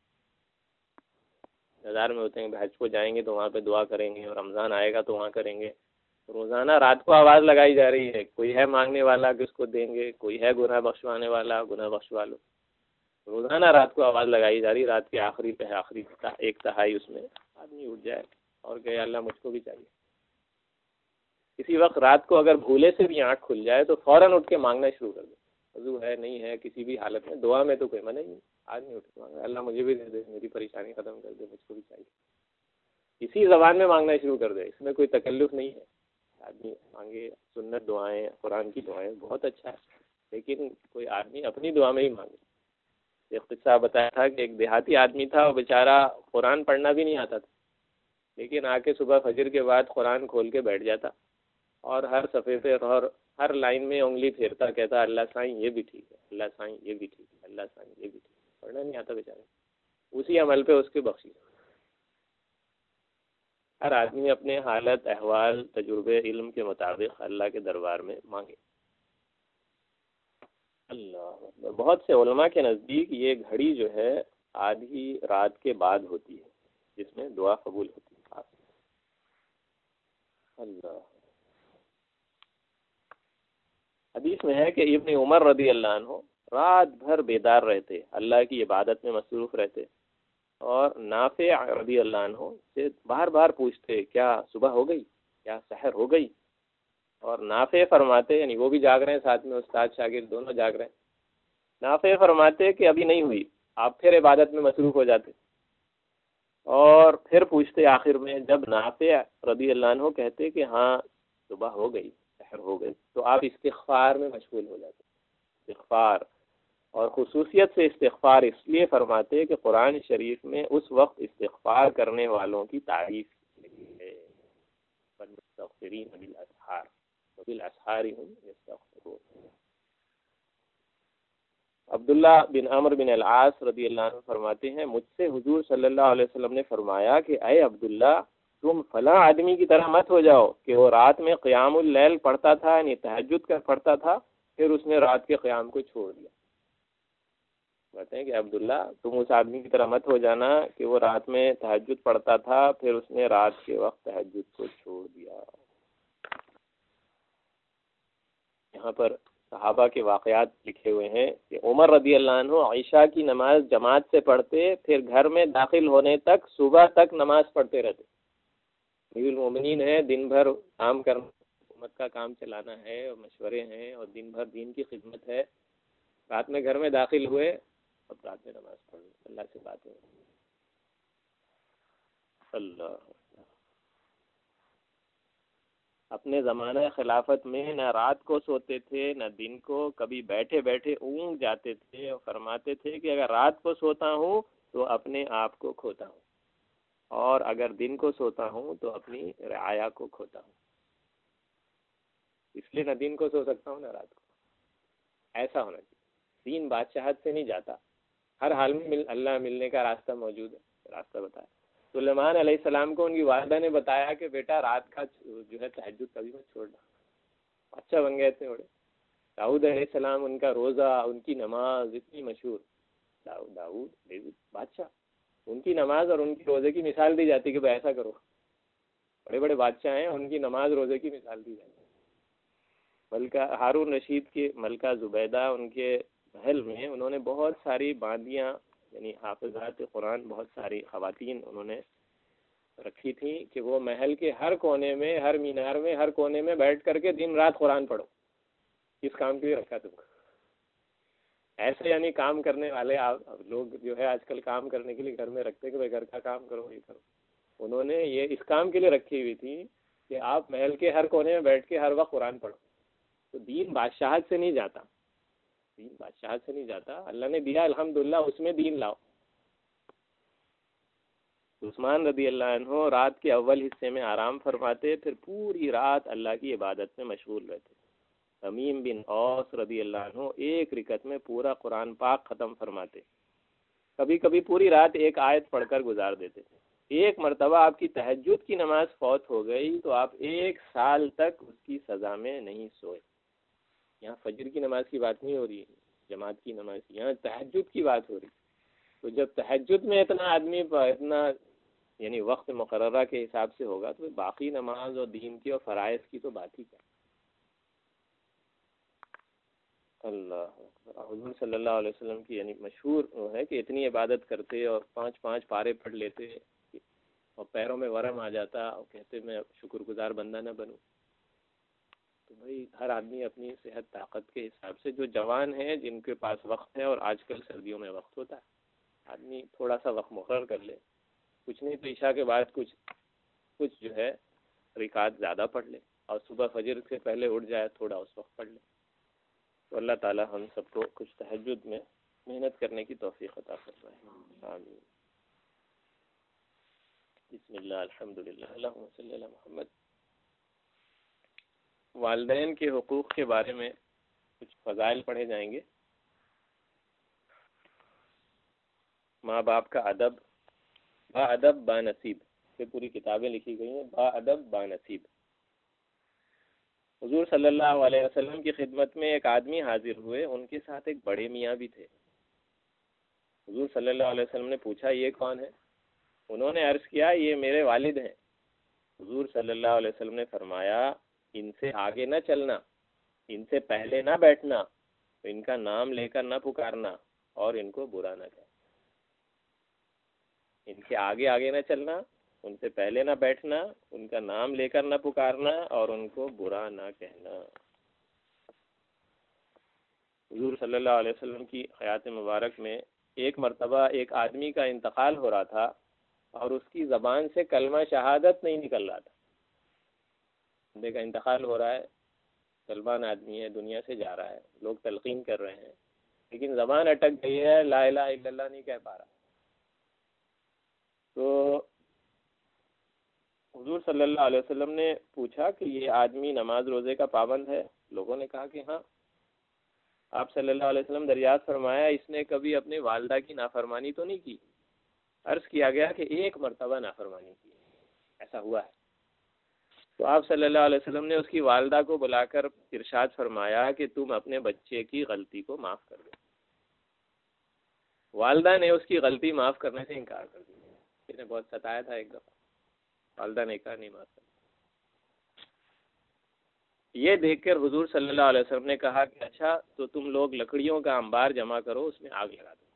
ہزار میں ہوتے ہیں کہ حج کو جائیں گے تو وہاں پہ دعا کریں گے، اور رمضان آئے گا تو وہاں کریں گے۔ روزانہ رات کو آواز لگائی جا رہی ہے، کوئی ہے مانگنے والا کہ اس کو دیں گے، کوئی ہے گناہ بخشوانے والا، گناہ بخشوا لو۔ روزانہ رات کو آواز لگائی جا رہی، رات کے آخری پہ آخری ایک تہائی اس میں آدمی اٹھ جائے اور کہے اللہ مجھ کو بھی چاہیے۔ کسی وقت رات کو اگر بھولے سے بھی آنکھ کھل جائے تو فوراً اٹھ کے مانگنا شروع کر دے، وضو ہے نہیں ہے کسی بھی حالت میں، دعا میں تو کوئی منع ہی نہیں، آدمی اٹھ کے مانگا اللہ مجھے بھی دے دے، میری پریشانی ختم کر دے، مجھ کو بھی چاہیے، اسی زبان میں مانگنا شروع کر دے، اس میں کوئی تکلف نہیں ہے۔ آدمی مانگے سنت دعائیں، قرآن کی دعائیں بہت اچھا ہے، لیکن کوئی آدمی اپنی دعا میں ہی مانگے۔ ایک قصہ بتایا تھا کہ ایک دیہاتی آدمی تھا، وہ بیچارہ قرآن پڑھنا بھی نہیں آتا تھا، لیکن آ کے صبح فجر کے بعد قرآن کھول کے بیٹھ جاتا اور ہر صفحے پہ اور ہر لائن میں انگلی پھیرتا، کہتا اللہ سائیں یہ بھی ٹھیک ہے، اللہ سائیں یہ بھی ٹھیک ہے، اللہ سائیں یہ بھی ٹھیک ہے۔ پڑھنا نہیں آتا بیچارے، اسی عمل پہ اس کی بخشش۔ ہر آدمی اپنے حالت، احوال، تجربے، علم کے مطابق اللہ کے دربار میں مانگے۔ اللہ، بہت سے علماء کے نزدیک یہ گھڑی جو ہے آدھی رات کے بعد ہوتی ہے جس میں دعا قبول ہوتی ہے۔ اللہ، حدیث میں ہے کہ ابن عمر رضی اللہ عنہ رات بھر بیدار رہتے، اللہ کی عبادت میں مصروف رہتے، اور نافع رضی اللہ عنہ سے بار بار پوچھتے کیا صبح ہو گئی، کیا سحر ہو گئی، اور نافع فرماتے، یعنی وہ بھی جاگ رہے ہیں ساتھ میں، استاد شاگرد دونوں جاگ رہے ہیں، نافع فرماتے کہ ابھی نہیں ہوئی، آپ پھر عبادت میں مصروف ہو جاتے، اور پھر پوچھتے آخر میں، جب نافع رضی اللہ عنہ کہتے کہ ہاں صبح ہو گئی، سحر ہو گئی، تو آپ استغفار میں مشغول ہو جاتے۔ استغفار، اور خصوصیت سے استغفار اس لیے فرماتے کہ قرآن شریف میں اس وقت استغفار کرنے والوں کی تعریف کی ہے، والمستغفرین بالاسحار وبالاسحار هم یستغفرون۔ عبداللہ بن عمرو بن العاص رضی اللہ عنہ فرماتے ہیں مجھ سے حضور صلی اللہ علیہ وسلم نے فرمایا کہ اے عبداللہ، تم فلاں آدمی کی طرح مت ہو جاؤ کہ وہ رات میں قیام اللیل پڑھتا تھا، یعنی تہجد کا پڑھتا تھا، پھر اس نے رات کے قیام کو چھوڑ دیا۔ کہتے ہیں کہ عبداللہ تم اس آدمی کی طرح مت ہو جانا کہ وہ رات میں تہجد پڑھتا تھا، پھر اس نے رات کے وقت تہجد کو چھوڑ دیا۔ یہاں پر صحابہ کے واقعات لکھے ہوئے ہیں کہ عمر رضی اللہ عنہ عشاء کی نماز جماعت سے پڑھتے، پھر گھر میں داخل ہونے تک صبح تک نماز پڑھتے رہتے۔ امیر المومنین ہے، دن بھر کام کرنا، حکومت کا کام چلانا ہے، اور مشورے ہیں، اور دن بھر دین کی خدمت ہے، رات میں گھر میں داخل ہوئے، اب رات میں نماز پڑھ لی، اللہ سے بات ہو۔ اللہ، اپنے زمانہ خلافت میں نہ رات کو سوتے تھے نہ دن کو، کبھی بیٹھے بیٹھے اونگ جاتے تھے، اور فرماتے تھے کہ اگر رات کو سوتا ہوں تو اپنے آپ کو کھوتا ہوں، اور اگر دن کو سوتا ہوں تو اپنی رعایا کو کھوتا ہوں، اس لیے نہ دن کو سو سکتا ہوں نہ رات کو۔ ایسا ہونا چاہیے، دین بادشاہت سے نہیں جاتا، ہر حال میں مل اللہ ملنے کا راستہ موجود ہے، راستہ بتایا۔ سلیمان علیہ السلام کو ان کی والدہ نے بتایا کہ بیٹا رات کا جو ہے تہجد کبھی مت چھوڑنا، اچھا بن گئے تھے بڑے۔ داؤد علیہ السلام، ان کا روزہ، ان کی نماز اتنی مشہور، داؤد داؤد ڈیوڈ بادشاہ، ان کی نماز اور ان کی روزے کی مثال دی جاتی کہ بھائی ایسا کرو، بڑے بڑے بادشاہ ہیں، ان کی نماز روزے کی مثال دی جاتی۔ ملکہ ہارون رشید کی ملکہ زبیدہ، ان کے محل میں انہوں نے بہت ساری باندیاں، یعنی حافظات قرآن، بہت ساری خواتین انہوں نے رکھی تھیں کہ وہ محل کے ہر کونے میں، ہر مینار میں، ہر کونے میں بیٹھ کر کے دن رات قرآن پڑھو۔ اس کام کے لیے رکھا تم کو، ایسے یعنی کام کرنے والے آپ لوگ جو ہے آج کل کام کرنے کے لیے گھر میں رکھتے کہ بھائی گھر کا کام کرو، یہ کرو، انہوں نے یہ اس کام کے لیے رکھی ہوئی تھی کہ آپ محل کے ہر کونے میں بیٹھ کے ہر وقت قرآن پڑھو۔ تو دین بادشاہت سے نہیں جاتا، دین بادشاہت سے نہیں جاتا، اللہ نے دیا الحمدللہ، اس میں دین لاؤ۔ عثمان رضی اللہ عنہ رات کے اول حصے میں آرام فرماتے، پھر پوری رات اللہ کی عبادت میں مشغول رہتے۔ تمیم بن اوس رضی اللہ عنہ ایک رکعت میں پورا قرآن پاک ختم فرماتے، کبھی کبھی پوری رات ایک آیت پڑھ کر گزار دیتے تھے۔ ایک مرتبہ آپ کی تہجد کی نماز فوت ہو گئی تو آپ ایک سال تک اس کی سزا میں نہیں سوئے. یہاں فجر کی نماز کی بات نہیں ہو رہی ہے، جماعت کی نماز، یہاں تہجد کی بات ہو رہی. تو جب تہجد میں اتنا آدمی اتنا یعنی وقت مقررہ کے حساب سے ہوگا تو باقی نماز اور دین کی اور فرائض کی تو بات ہی کیا. اللہ حضور صلی اللہ علیہ وسلم کی یعنی مشہور وہ ہے کہ اتنی عبادت کرتے اور پانچ پانچ پارے پڑھ لیتے اور پیروں میں ورم آ جاتا اور کہتے میں شکر گزار بندہ نہ بنوں. تو بھائی ہر آدمی اپنی صحت طاقت کے حساب سے، جو جوان ہیں جن کے پاس وقت ہے، اور آج کل سردیوں میں وقت ہوتا ہے، آدمی تھوڑا سا وقت مقرر کر لے، کچھ نہیں تو عشاء کے بعد کچھ کچھ جو ہے رکعات زیادہ پڑھ لے اور صبح فجر سے پہلے اٹھ جائے تھوڑا اس وقت پڑھ لے. تو اللہ تعالی ہم سب کو کچھ تہجد میں محنت کرنے کی توفیق عطا فرمائے. آمین. بسم اللہ الحمدللہ اللہم صلی علی محمد. والدین کے حقوق کے بارے میں کچھ فضائل پڑھے جائیں گے. ماں باپ کا ادب، با ادب با نصیب، یہ پوری کتابیں لکھی گئی ہیں، با ادب با نصیب. حضور صلی اللہ علیہ وسلم کی خدمت میں ایک آدمی حاضر ہوئے، ان کے ساتھ ایک بڑے میاں بھی تھے. حضور صلی اللہ علیہ وسلم نے پوچھا یہ کون ہے؟ انہوں نے عرض کیا یہ میرے والد ہیں. حضور صلی اللہ علیہ وسلم نے فرمایا ان سے آگے نہ چلنا، ان سے پہلے نہ بیٹھنا، ان کا نام لے کر نہ پکارنا اور ان کو برا نہ کہنا. ان کے آگے آگے نہ چلنا، ان سے پہلے نہ بیٹھنا، ان کا نام لے کر نہ پکارنا اور ان کو برا نہ کہنا. حضور صلی اللہ علیہ وسلم کی حیات مبارک میں ایک مرتبہ ایک آدمی کا انتقال ہو رہا تھا اور اس کی زبان سے کلمہ شہادت نہیں نکل رہا تھا. بندے کا انتقال ہو رہا ہے، مسلمان آدمی ہے، دنیا سے جا رہا ہے، لوگ تلقین کر رہے ہیں، لیکن زبان اٹک گئی ہے، لا الہ الا اللہ نہیں کہہ پا رہا. تو حضور صلی اللہ علیہ وسلم نے پوچھا کہ یہ آدمی نماز روزے کا پابند ہے؟ لوگوں نے کہا کہ ہاں. آپ صلی اللہ علیہ وسلم دریافت فرمایا اس نے کبھی اپنی والدہ کی نافرمانی تو نہیں کی؟ عرض کیا گیا کہ ایک مرتبہ نافرمانی کی. ایسا ہوا ہے. تو آپ صلی اللہ علیہ وسلم نے اس کی والدہ کو بلا کر ارشاد فرمایا کہ تم اپنے بچے کی غلطی کو معاف کر دو. والدہ نے اس کی غلطی معاف کرنے سے انکار کر دیا. اس نے بہت ستایا تھا ایک دفعہ، والدہ نے کہا نہیں معاف کرنا. یہ دیکھ کر حضور صلی اللہ علیہ وسلم نے کہا کہ اچھا تو تم لوگ لکڑیوں کا انبار جمع کرو، اس میں آگ لگا دو.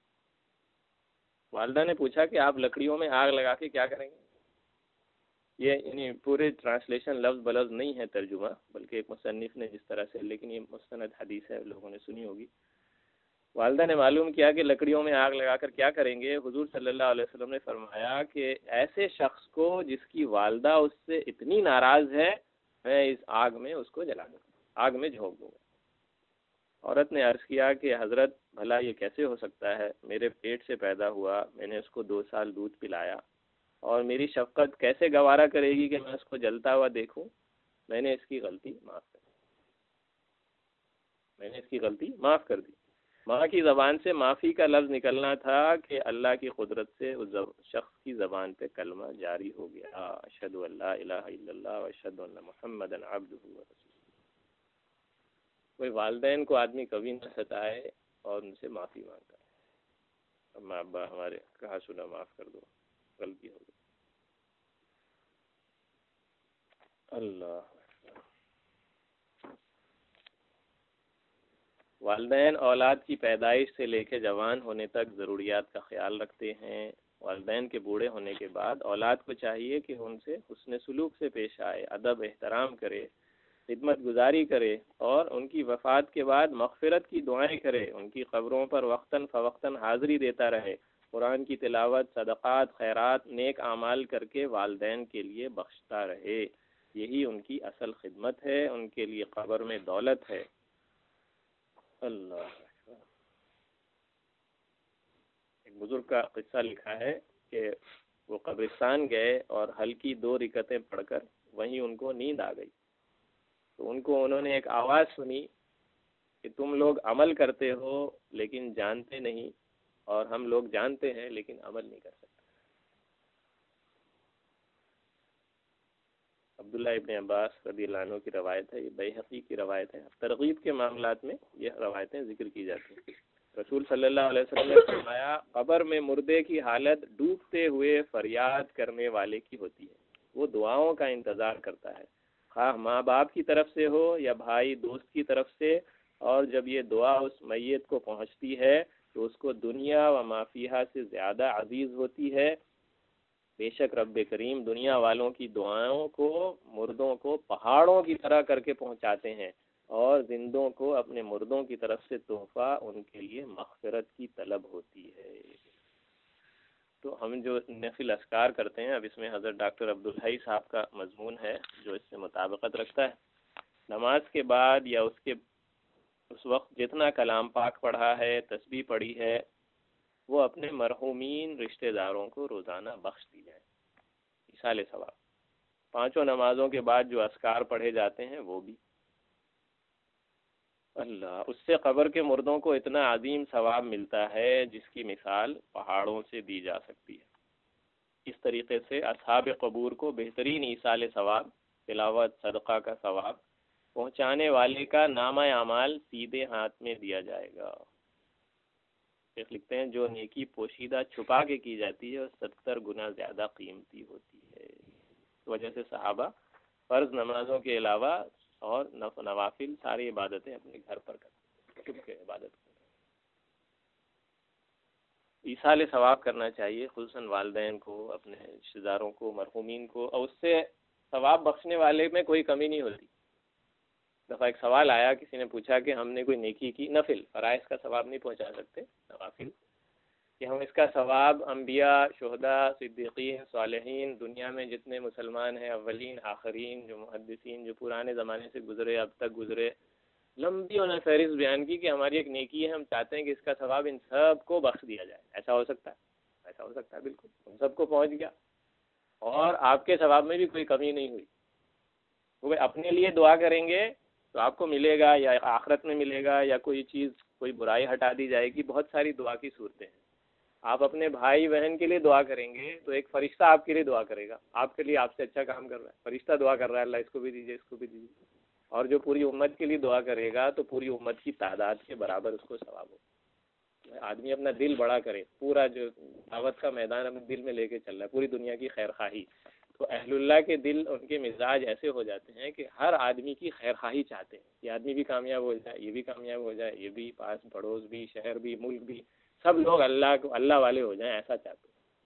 والدہ نے پوچھا کہ آپ لکڑیوں میں آگ لگا کے کیا کریں گے؟ یہ یعنی پورے ٹرانسلیشن لفظ بلفظ نہیں ہے ترجمہ، بلکہ ایک مصنف نے جس طرح سے، لیکن یہ مستند حدیث ہے، لوگوں نے سنی ہوگی. والدہ نے معلوم کیا کہ لکڑیوں میں آگ لگا کر کیا کریں گے. حضور صلی اللہ علیہ وسلم نے فرمایا کہ ایسے شخص کو جس کی والدہ اس سے اتنی ناراض ہے میں اس آگ میں اس کو جلا دوں گا، آگ میں جھونک دوں گا. عورت نے عرض کیا کہ حضرت بھلا یہ کیسے ہو سکتا ہے؟ میرے پیٹ سے پیدا ہوا، میں نے اس کو دو سال دودھ پلایا، اور میری شفقت کیسے گوارا کرے گی کہ میں اس کو جلتا ہوا دیکھوں؟ میں نے اس کی غلطی معاف کر دی میں نے اس کی غلطی معاف کر دی. ماں کی زبان سے معافی کا لفظ نکلنا تھا کہ اللہ کی قدرت سے اس شخص کی زبان پہ کلمہ جاری ہو گیا، اشہد ان لا الہ الا اللہ و اشہد ان محمدا عبدہ و رسولہ. کوئی والدین کو آدمی کبھی نہ ستائے اور ان سے معافی مانگتا ہے، ماں ابا ہمارے کہا سنا معاف کر دو، غلطی ہو گئی. اللہ والدین اولاد کی پیدائش سے لے کے جوان ہونے تک ضروریات کا خیال رکھتے ہیں. والدین کے بوڑھے ہونے کے بعد اولاد کو چاہیے کہ ان سے حسن سلوک سے پیش آئے، ادب احترام کرے، خدمت گزاری کرے، اور ان کی وفات کے بعد مغفرت کی دعائیں کرے. ان کی قبروں پر وقتاً فوقتاً حاضری دیتا رہے، قرآن کی تلاوت، صدقات، خیرات، نیک اعمال کر کے والدین کے لیے بخشتا رہے. یہی ان کی اصل خدمت ہے، ان کے لیے قبر میں دولت ہے. اللہ ایک بزرگ کا قصہ لکھا ہے کہ وہ قبرستان گئے اور ہلکی دو رکعتیں پڑھ کر وہیں ان کو نیند آ گئی. تو ان کو انہوں نے ایک آواز سنی کہ تم لوگ عمل کرتے ہو لیکن جانتے نہیں، اور ہم لوگ جانتے ہیں لیکن عمل نہیں کر سکتے. عبداللہ ابن عباس رضی اللہ عنہ کی روایت ہے، یہ بیہقی کی روایت ہے۔ ترغیب کے معاملات میں یہ روایتیں ذکر کی جاتی ہیں۔ رسول صلی اللہ علیہ وسلم نے فرمایا قبر میں مردے کی حالت ڈوبتے ہوئے فریاد کرنے والے کی ہوتی ہے، وہ دعاؤں کا انتظار کرتا ہے، خواہ ماں باپ کی طرف سے ہو یا بھائی دوست کی طرف سے، اور جب یہ دعا اس میت کو پہنچتی ہے تو اس کو دنیا و ما فیہا سے زیادہ عزیز ہوتی ہے۔ بے شک رب کریم دنیا والوں کی دعاؤں کو مردوں کو پہاڑوں کی طرح کر کے پہنچاتے ہیں، اور زندوں کو اپنے مردوں کی طرف سے تحفہ ان کے لیے مغفرت کی طلب ہوتی ہے۔ تو ہم جو نفل اذکار کرتے ہیں، اب اس میں حضرت ڈاکٹر عبدالحی صاحب کا مضمون ہے جو اس سے مطابقت رکھتا ہے۔ نماز کے بعد یا اس کے اس وقت جتنا کلام پاک پڑھا ہے، تسبیح پڑھی ہے، وہ اپنے مرحومین رشتہ داروں کو روزانہ بخش دی جائیں، ایصال ثواب۔ پانچوں نمازوں کے بعد جو اذکار پڑھے جاتے ہیں وہ بھی اللہ، اس سے قبر کے مردوں کو اتنا عظیم ثواب ملتا ہے جس کی مثال پہاڑوں سے دی جا سکتی ہے۔ اس طریقے سے اصحاب قبور کو بہترین ایصال ثواب، تلاوت، صدقہ کا ثواب پہنچانے والے کا نامہ اعمال سیدھے ہاتھ میں دیا جائے گا۔ شیخ لکھتے ہیں جو نیکی پوشیدہ چھپا کے کی جاتی ہے اور ستر گنا زیادہ قیمتی ہوتی ہے۔ اس وجہ سے صحابہ فرض نمازوں کے علاوہ اور نوافل ساری عبادتیں اپنے گھر پر کرتے، چھپ کے عبادت کرتے۔ ایصال ثواب کرنا چاہیے، خصوصاً والدین کو، اپنے رشتہ داروں کو، مرحومین کو، اور اس سے ثواب بخشنے والے میں کوئی کمی نہیں ہوتی۔ دفعہ ایک سوال آیا، کسی نے پوچھا کہ ہم نے کوئی نیکی کی، نفل فرائض کا ثواب نہیں پہنچا سکتے، نوافل، کہ ہم اس کا ثواب انبیاء، شہداء، صدیقین، صالحین، دنیا میں جتنے مسلمان ہیں، اولین آخرین، جو محدثین، جو پرانے زمانے سے گزرے اب تک گزرے، لمبی انہوں نے فہرست بیان کی کہ ہماری ایک نیکی ہے، ہم چاہتے ہیں کہ اس کا ثواب ان سب کو بخش دیا جائے۔ ایسا ہو سکتا ہے؟ ایسا ہو سکتا ہے، بالکل، ان سب کو پہنچ گیا، اور آپ کے ثواب میں بھی کوئی کمی نہیں ہوئی۔ وہ اپنے لیے دعا کریں گے تو آپ کو ملے گا، یا آخرت میں ملے گا، یا کوئی چیز، کوئی برائی ہٹا دی جائے گی۔ بہت ساری دعا کی صورتیں ہیں۔ آپ اپنے بھائی بہن کے لیے دعا کریں گے تو ایک فرشتہ آپ کے لیے دعا کرے گا، آپ کے لیے، آپ سے اچھا کام کر رہا ہے، فرشتہ دعا کر رہا ہے، اللہ اس کو بھی دیجیے، اس کو بھی دیجیے۔ اور جو پوری امت کے لیے دعا کرے گا تو پوری امت کی تعداد کے برابر اس کو ثواب ہو۔ آدمی اپنا دل بڑا کرے، پورا جو دعوت کا میدان اپنے دل میں لے کے چل رہا ہے، پوری دنیا کی خیر خواہی، تو اہل اللہ کے دل، ان کے مزاج ایسے ہو جاتے ہیں کہ ہر آدمی کی خیر خواہی چاہتے ہیں، یہ آدمی بھی کامیاب ہو جائے، یہ بھی کامیاب ہو جائے، یہ بھی، پاس پڑوس بھی، شہر بھی، ملک بھی، سب لوگ اللہ کو، اللہ والے ہو جائیں، ایسا چاہتے ہیں۔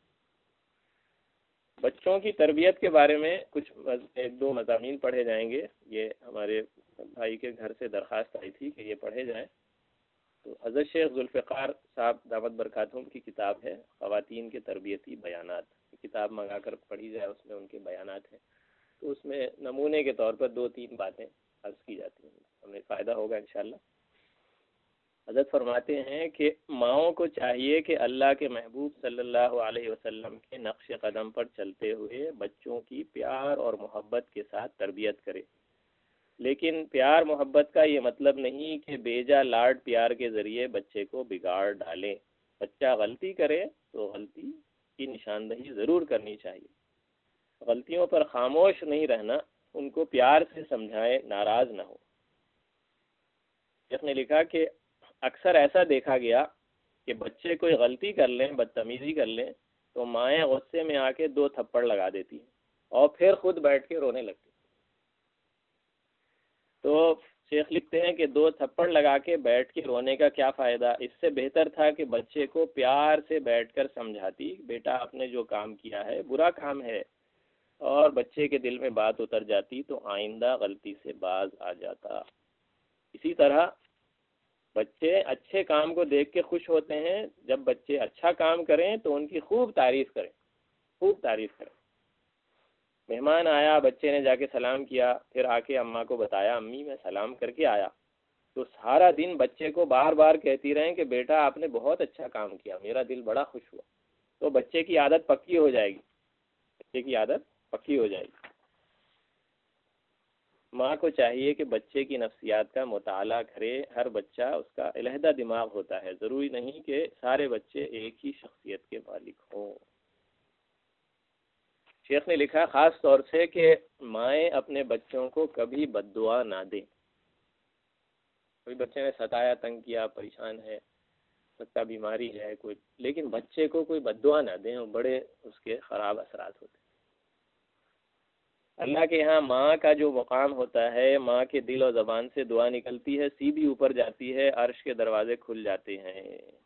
بچوں کی تربیت کے بارے میں کچھ ایک دو مضامین پڑھے جائیں گے، یہ ہمارے بھائی کے گھر سے درخواست آئی تھی کہ یہ پڑھے جائیں۔ تو حضرت شیخ ذوالفقار صاحب دعوت برکاتہم کی کتاب ہے خواتین کے تربیتی بیانات، کتاب منگا کر پڑھی جائے، اس میں ان کے بیانات ہیں۔ تو اس میں نمونے کے طور پر دو تین باتیں عرض کی جاتی ہیں، ہمیں فائدہ ہوگا انشاءاللہ۔ حضرت فرماتے ہیں کہ ماؤں کو چاہیے کہ اللہ کے محبوب صلی اللہ علیہ وسلم کے نقش قدم پر چلتے ہوئے بچوں کی پیار اور محبت کے ساتھ تربیت کرے، لیکن پیار محبت کا یہ مطلب نہیں کہ بیجا لاڈ پیار کے ذریعے بچے کو بگاڑ ڈالیں۔ بچہ غلطی کرے تو غلطی کی نشاندہی ضرور کرنی چاہیے، غلطیوں پر خاموش نہیں رہنا، ان کو پیار سے سمجھائیں، ناراض نہ ہو۔ جس نے لکھا کہ اکثر ایسا دیکھا گیا کہ بچے کوئی غلطی کر لیں، بدتمیزی کر لیں، تو مائیں غصے میں آ کے دو تھپڑ لگا دیتی ہیں اور پھر خود بیٹھ کے رونے لگتی ہیں۔ تو شیخ لکھتے ہیں کہ دو تھپڑ لگا کے بیٹھ کے رونے کا کیا فائدہ، اس سے بہتر تھا کہ بچے کو پیار سے بیٹھ کر سمجھاتی، بیٹا آپ نے جو کام کیا ہے برا کام ہے، اور بچے کے دل میں بات اتر جاتی تو آئندہ غلطی سے باز آ جاتا۔ اسی طرح بچے اچھے کام کو دیکھ کے خوش ہوتے ہیں، جب بچے اچھا کام کریں تو ان کی خوب تعریف کریں، خوب تعریف کریں۔ مہمان آیا، بچے نے جا کے سلام کیا، پھر آ کے اماں کو بتایا امی میں سلام کر کے آیا، تو سارا دن بچے کو بار بار کہتی رہیں کہ بیٹا آپ نے بہت اچھا کام کیا، میرا دل بڑا خوش ہوا، تو بچے کی عادت پکی ہو جائے گی، بچے کی عادت پکی ہو جائے گی۔ ماں کو چاہیے کہ بچے کی نفسیات کا مطالعہ کرے، ہر بچہ اس کا علیحدہ دماغ ہوتا ہے، ضروری نہیں کہ سارے بچے ایک ہی شخصیت کے مالک ہوں۔ شیخ نے لکھا خاص طور سے کہ مائیں اپنے بچوں کو کبھی بد دعا نہ دیں. کوئی بچے نے ستایا، تنگ کیا، پریشان ہے، سکتا بیماری ہے کوئی، لیکن بچے کو کوئی بد دعا نہ دیں، اور بڑے اس کے خراب اثرات ہوتے ہیں. اللہ کے یہاں ماں کا جو مقام ہوتا ہے، ماں کے دل و زبان سے دعا نکلتی ہے، سیدھی اوپر جاتی ہے، عرش کے دروازے کھل جاتے ہیں.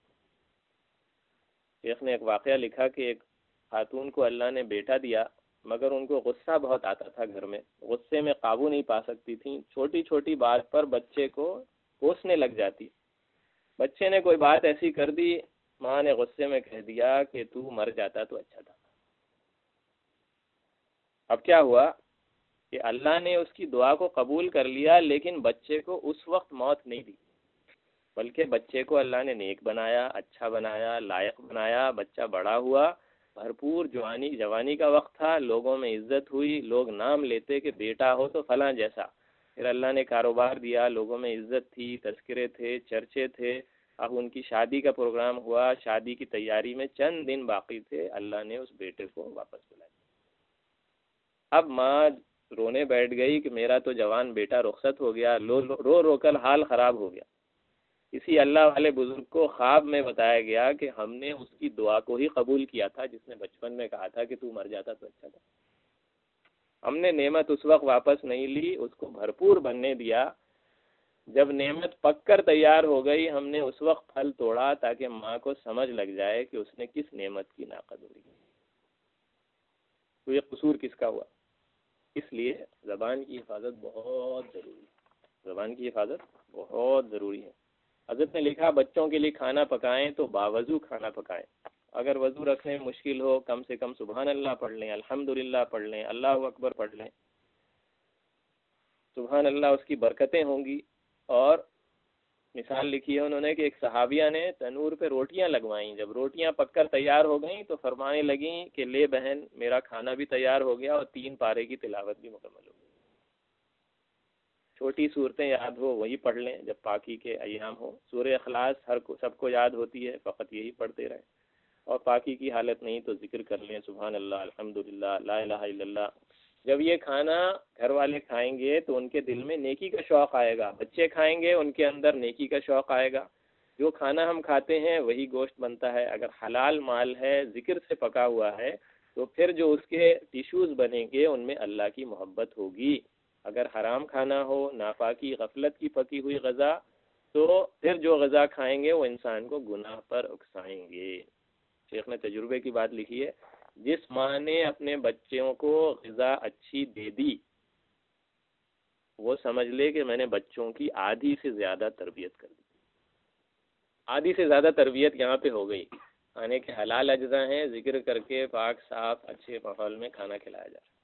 شیخ نے ایک واقعہ لکھا کہ ایک خاتون کو اللہ نے بیٹا دیا، مگر ان کو غصہ بہت آتا تھا گھر میں، غصے میں قابو نہیں پا سکتی تھیں، چھوٹی چھوٹی بات پر بچے کو کوسنے لگ جاتی. بچے نے کوئی بات ایسی کر دی، ماں نے غصے میں کہہ دیا کہ تو مر جاتا تو اچھا تھا. اب کیا ہوا کہ اللہ نے اس کی دعا کو قبول کر لیا، لیکن بچے کو اس وقت موت نہیں دی، بلکہ بچے کو اللہ نے نیک بنایا، اچھا بنایا، لائق بنایا. بچہ بڑا ہوا، بھرپور جوانی جوانی کا وقت تھا، لوگوں میں عزت ہوئی، لوگ نام لیتے کہ بیٹا ہو تو فلاں جیسا. پھر اللہ نے کاروبار دیا، لوگوں میں عزت تھی، تذکرے تھے، چرچے تھے. اب ان کی شادی کا پروگرام ہوا، شادی کی تیاری میں چند دن باقی تھے، اللہ نے اس بیٹے کو واپس بلا دیا. اب ماں رونے بیٹھ گئی کہ میرا تو جوان بیٹا رخصت ہو گیا، رو رو رو کر حال خراب ہو گیا. اسی اللہ والے بزرگ کو خواب میں بتایا گیا کہ ہم نے اس کی دعا کو ہی قبول کیا تھا جس نے بچپن میں کہا تھا کہ تو مر جاتا تو اچھا تھا. ہم نے نعمت اس وقت واپس نہیں لی، اس کو بھرپور بننے دیا. جب نعمت پک کر تیار ہو گئی، ہم نے اس وقت پھل توڑا تاکہ ماں کو سمجھ لگ جائے کہ اس نے کس نعمت کی ناقدری کی. تو یہ قصور کس کا ہوا؟ اس لیے زبان کی حفاظت بہت ضروری ہے. زبان کی حفاظت بہت ضروری ہے. حضرت نے لکھا بچوں کے لیے کھانا پکائیں تو باوضو کھانا پکائیں. اگر وضو رکھنے میں مشکل ہو، کم سے کم سبحان اللہ پڑھ لیں، الحمدللہ پڑھ لیں، اللہ اکبر پڑھ لیں. سبحان اللہ اس کی برکتیں ہوں گی. اور مثال لکھی ہے انہوں نے کہ ایک صحابیہ نے تنور پہ روٹیاں لگوائیں، جب روٹیاں پک کر تیار ہو گئیں تو فرمانے لگیں کہ لے بہن میرا کھانا بھی تیار ہو گیا اور تین پارے کی تلاوت بھی مکمل ہو گئی. چھوٹی صورتیں یاد ہو وہی پڑھ لیں جب پاکی کے ایام ہو. سورہ اخلاص ہر کو سب کو یاد ہوتی ہے، فقط یہی پڑھتے رہیں. اور پاکی کی حالت نہیں تو ذکر کر لیں، سبحان اللہ، الحمدللہ، لا الہ الا اللہ. جب یہ کھانا گھر والے کھائیں گے تو ان کے دل میں نیکی کا شوق آئے گا، بچے کھائیں گے ان کے اندر نیکی کا شوق آئے گا. جو کھانا ہم کھاتے ہیں وہی گوشت بنتا ہے. اگر حلال مال ہے، ذکر سے پکا ہوا ہے، تو پھر جو اس کے ٹیشوز بنیں گے ان میں اللہ کی محبت ہوگی. اگر حرام کھانا ہو، ناپاکی غفلت کی پکی ہوئی غذا، تو پھر جو غذا کھائیں گے وہ انسان کو گناہ پر اکسائیں گے. شیخ نے تجربے کی بات لکھی ہے، جس ماں نے اپنے بچوں کو غذا اچھی دے دی، وہ سمجھ لے کہ میں نے بچوں کی آدھی سے زیادہ تربیت کر دی. آدھی سے زیادہ تربیت یہاں پہ ہو گئی. کھانے کے حلال اجزاء ہیں، ذکر کر کے پاک صاف اچھے ماحول میں کھانا کھلایا جا رہا ہے.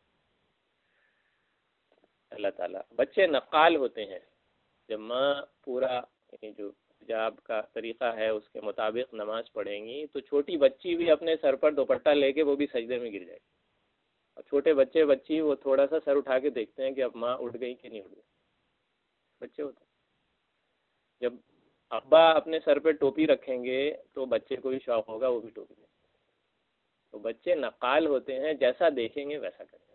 اللہ تعالیٰ بچے نقال ہوتے ہیں. جب ماں پورا جو حجاب کا طریقہ ہے اس کے مطابق نماز پڑھیں گی تو چھوٹی بچی بھی اپنے سر پر دوپٹہ لے کے وہ بھی سجدے میں گر جائے گی. اور چھوٹے بچے بچی وہ تھوڑا سا سر اٹھا کے دیکھتے ہیں کہ اب ماں اٹھ گئی کہ نہیں اٹھ گئی. بچے ہوتے ہیں. جب ابا اپنے سر پہ ٹوپی رکھیں گے تو بچے کو بھی شوق ہوگا وہ بھی ٹوپی لیں. تو بچے نقال ہوتے ہیں، جیسا دیکھیں گے ویسا کریں گے.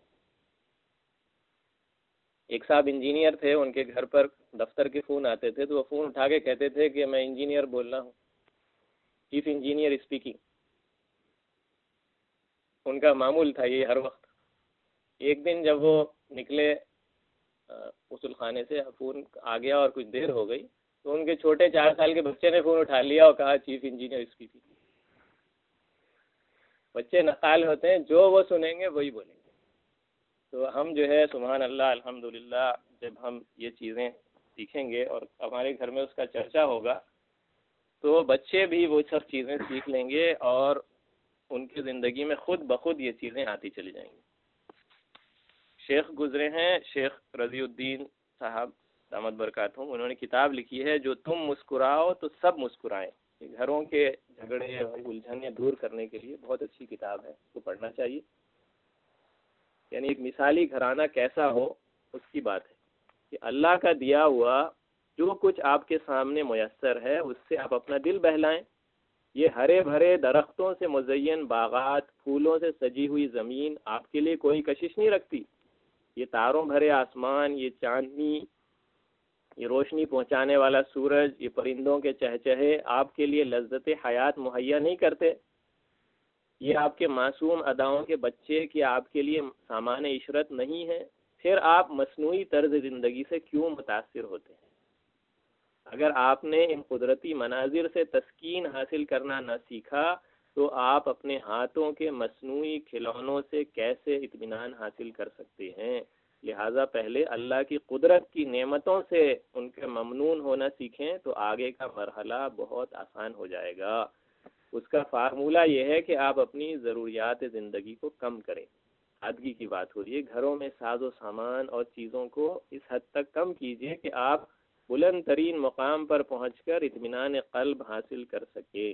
ایک صاحب انجینئر تھے، ان کے گھر پر دفتر کے فون آتے تھے تو وہ فون اٹھا کے کہتے تھے کہ میں انجینئر بول رہا ہوں، چیف انجینئر اسپیکنگ. ان کا معمول تھا یہ ہر وقت. ایک دن جب وہ نکلے غسل خانے سے، فون آ گیا اور کچھ دیر ہو گئی تو ان کے چھوٹے چار سال کے بچے نے فون اٹھا لیا اور کہا چیف انجینئر اسپیکنگ. بچے نقال ہوتے ہیں، جو وہ سنیں گے وہی بولیں گے. تو ہم جو ہے سبحان اللہ الحمدللہ جب ہم یہ چیزیں سیکھیں گے اور ہمارے گھر میں اس کا چرچا ہوگا تو بچے بھی وہ سب چیزیں سیکھ لیں گے اور ان کی زندگی میں خود بخود یہ چیزیں آتی چلی جائیں گی. شیخ گزرے ہیں، شیخ رضی الدین صاحب دامت برکاتہم، انہوں نے کتاب لکھی ہے جو تم مسکراؤ تو سب مسکرائیں. گھروں کے جھگڑے اور الجھنیں دور کرنے کے لیے بہت اچھی کتاب ہے، اس کو پڑھنا چاہیے. یعنی ایک مثالی گھرانہ کیسا ہو اس کی بات ہے کہ اللہ کا دیا ہوا جو کچھ آپ کے سامنے میسر ہے اس سے آپ اپنا دل بہلائیں. یہ ہرے بھرے درختوں سے مزین باغات، پھولوں سے سجی ہوئی زمین آپ کے لیے کوئی کشش نہیں رکھتی؟ یہ تاروں بھرے آسمان، یہ چاندنی، یہ روشنی پہنچانے والا سورج، یہ پرندوں کے چہچہے آپ کے لیے لذت حیات مہیا نہیں کرتے؟ یہ آپ کے معصوم اداؤں کے بچے کیا آپ کے لیے سامان عشرت نہیں ہے؟ پھر آپ مصنوعی طرز زندگی سے کیوں متاثر ہوتے ہیں؟ اگر آپ نے ان قدرتی مناظر سے تسکین حاصل کرنا نہ سیکھا تو آپ اپنے ہاتھوں کے مصنوعی کھلونوں سے کیسے اطمینان حاصل کر سکتے ہیں؟ لہٰذا پہلے اللہ کی قدرت کی نعمتوں سے ان کے ممنون ہونا سیکھیں تو آگے کا مرحلہ بہت آسان ہو جائے گا۔ اس کا فارمولہ یہ ہے کہ آپ اپنی ضروریات زندگی کو کم کریں۔ سادگی کی بات ہو رہی ہے، گھروں میں ساز و سامان اور چیزوں کو اس حد تک کم کیجیے کہ آپ بلند ترین مقام پر پہنچ کر اطمینان قلب حاصل کر سکے۔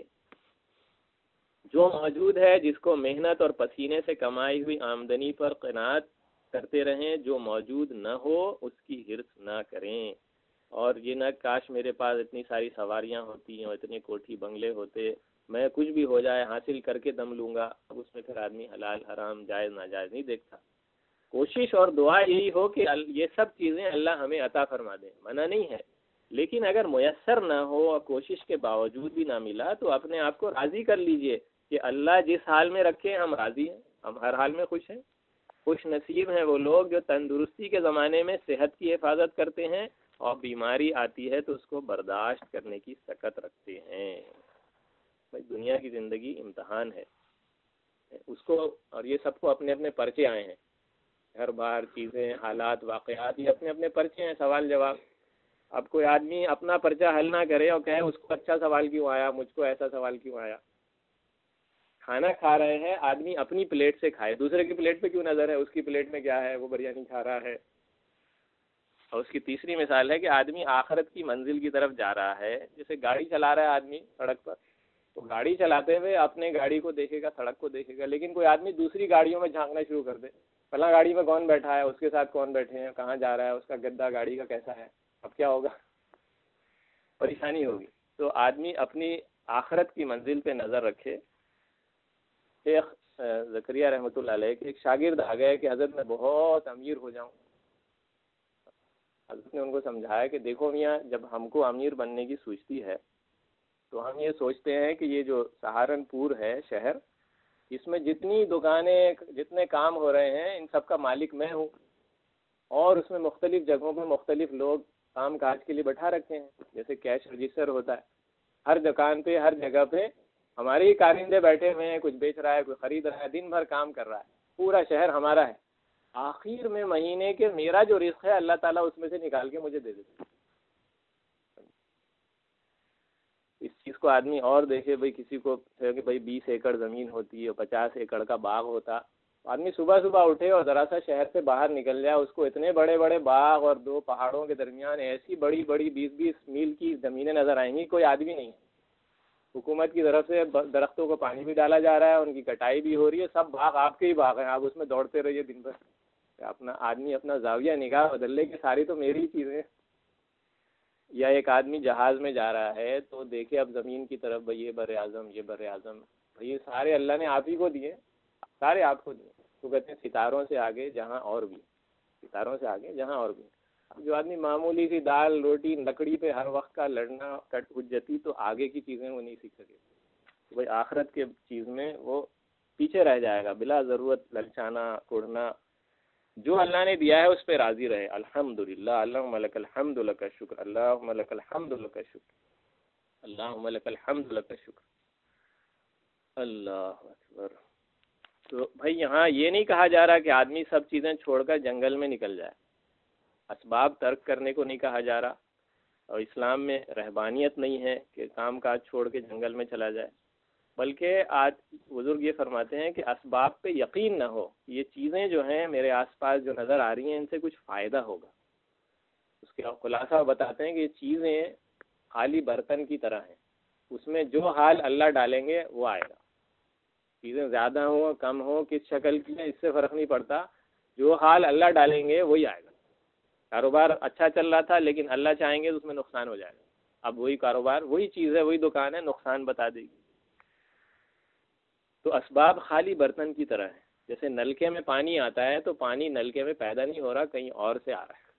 جو موجود ہے جس کو محنت اور پسینے سے کمائی ہوئی آمدنی پر قناعت کرتے رہیں، جو موجود نہ ہو اس کی حرص نہ کریں۔ اور یہ نہ کاش میرے پاس اتنی ساری سواریاں ہوتی ہیں اور اتنے کوٹھی بنگلے ہوتے، میں کچھ بھی ہو جائے حاصل کر کے دم لوں گا۔ اب اس میں پھر آدمی حلال حرام جائز ناجائز نہیں دیکھتا۔ کوشش اور دعا یہی ہو کہ یہ سب چیزیں اللہ ہمیں عطا فرما دیں، منع نہیں ہے، لیکن اگر میسر نہ ہو اور کوشش کے باوجود بھی نہ ملا تو اپنے آپ کو راضی کر لیجئے کہ اللہ جس حال میں رکھے ہم راضی ہیں، ہم ہر حال میں خوش ہیں۔ خوش نصیب ہیں وہ لوگ جو تندرستی کے زمانے میں صحت کی حفاظت کرتے ہیں اور بیماری آتی ہے تو اس کو برداشت کرنے کی سکت رکھتے ہیں۔ بھائی دنیا کی زندگی امتحان ہے، اس کو اور یہ سب کو اپنے اپنے پرچے آئے ہیں، ہر بار چیزیں، حالات، واقعات، یہ اپنے اپنے پرچے ہیں، سوال جواب۔ اب کوئی آدمی اپنا پرچہ حل نہ کرے اور کہے اس کو اچھا سوال کیوں آیا، مجھ کو ایسا سوال کیوں آیا۔ کھانا کھا رہے ہیں، آدمی اپنی پلیٹ سے کھائے، دوسرے کی پلیٹ پہ کیوں نظر ہے، اس کی پلیٹ میں کیا ہے، وہ بریانی کھا رہا ہے۔ اور اس کی تیسری مثال ہے کہ آدمی آخرت کی منزل کی طرف جا رہا ہے، جیسے گاڑی چلا رہا ہے آدمی سڑک پر، تو گاڑی چلاتے ہوئے اپنے گاڑی کو دیکھے گا، سڑک کو دیکھے گا، لیکن کوئی آدمی دوسری گاڑیوں میں جھانکنا شروع کر دے، فلاں گاڑی میں کون بیٹھا ہے، اس کے ساتھ کون بیٹھے ہیں، کہاں جا رہا ہے، اس کا گدا گاڑی کا کیسا ہے، اب کیا ہوگا، پریشانی ہوگی۔ تو آدمی اپنی آخرت کی منزل پہ نظر رکھے۔ شیخ زکریا رحمۃ اللہ علیہ کے ایک شاگرد آ گئے کہ حضرت میں بہت امیر ہو جاؤں۔ حضرت نے ان کو سمجھایا کہ دیکھو میاں، جب ہم کو امیر بننے کی سوچتی ہے تو ہم یہ سوچتے ہیں کہ یہ جو سہارنپور ہے شہر، اس میں جتنی دکانیں، جتنے کام ہو رہے ہیں، ان سب کا مالک میں ہوں، اور اس میں مختلف جگہوں پہ مختلف لوگ کام کاج کے لیے بٹھا رکھے ہیں، جیسے کیش رجسٹر ہوتا ہے، ہر دکان پہ، ہر جگہ پہ ہمارے ہی کارندے بیٹھے ہوئے ہیں، کچھ بیچ رہا ہے، کوئی خرید رہا ہے، دن بھر کام کر رہا ہے، پورا شہر ہمارا ہے۔ آخر میں مہینے کے میرا جو رزق ہے اللہ تعالیٰ اس میں سے نکال کے مجھے دے دیتا ہے۔ اس چیز کو آدمی اور دیکھے، بھائی کسی کو کہ بھائی بیس ایکڑ زمین ہوتی ہے، پچاس ایکڑ کا باغ ہوتا، آدمی صبح صبح اٹھے اور ذرا سا شہر سے باہر نکل جائے، اس کو اتنے بڑے بڑے باغ اور دو پہاڑوں کے درمیان ایسی بڑی بڑی بیس بیس میل کی زمینیں نظر آئیں گی، کوئی آدمی نہیں ہے۔ حکومت کی طرف سے درختوں کو پانی بھی ڈالا جا رہا ہے، ان کی کٹائی بھی ہو رہی ہے، سب باغ آپ کے ہی باغ ہیں، آپ اس میں دوڑتے رہیے دن بھر۔ اپنا آدمی اپنا زاویہ نگاہ بدل لے کہ ساری تو میری ہی چیزیں۔ یا ایک آدمی جہاز میں جا رہا ہے تو دیکھے اب زمین کی طرف، بھائی یہ بر اعظم، یہ بر اعظم، بھائی یہ سارے اللہ نے آپ ہی کو دیے، سارے آپ کو دیے۔ تو کہتے ہیں ستاروں سے آگے جہاں اور بھی، ستاروں سے آگے جہاں اور بھی۔ اب جو آدمی معمولی سی دال روٹی لکڑی پہ ہر وقت کا لڑنا کٹ حجتی، تو آگے کی چیزیں وہ نہیں سیکھ سکے، تو بھائی آخرت کے چیز میں وہ پیچھے رہ جائے گا، بلا ضرورت للچانا کوڑنا۔ جو اللہ نے دیا ہے اس پہ راضی رہے، الحمدللہ، اللہم لک الحمد لک الشکر، اللہم لک الحمد لک الشکر، اللہم لک الحمد لک الشکر، اللہ اکبر۔ تو بھائی یہاں یہ نہیں کہا جا رہا کہ آدمی سب چیزیں چھوڑ کر جنگل میں نکل جائے، اسباب ترک کرنے کو نہیں کہا جا رہا، اور اسلام میں رہبانیت نہیں ہے کہ کام کاج چھوڑ کے جنگل میں چلا جائے، بلکہ آج بزرگ یہ فرماتے ہیں کہ اسباب پہ یقین نہ ہو، یہ چیزیں جو ہیں میرے آس پاس جو نظر آ رہی ہیں ان سے کچھ فائدہ ہوگا۔ اس کے خلاصہ بتاتے ہیں کہ یہ چیزیں خالی برتن کی طرح ہیں، اس میں جو حال اللہ ڈالیں گے وہ آئے گا، چیزیں زیادہ ہوں کم ہوں کس شکل کی ہیں اس سے فرق نہیں پڑتا، جو حال اللہ ڈالیں گے وہی آئے گا۔ کاروبار اچھا چل رہا تھا لیکن اللہ چاہیں گے تو اس میں نقصان ہو جائے گا، اب وہی کاروبار، وہی چیز ہے، وہی دکان ہے، نقصان بتا دے گی۔ تو اسباب خالی برتن کی طرح ہیں. جیسے نلکے میں پانی آتا ہے تو پانی نلکے میں پیدا نہیں ہو رہا، کہیں اور سے آ رہا ہے.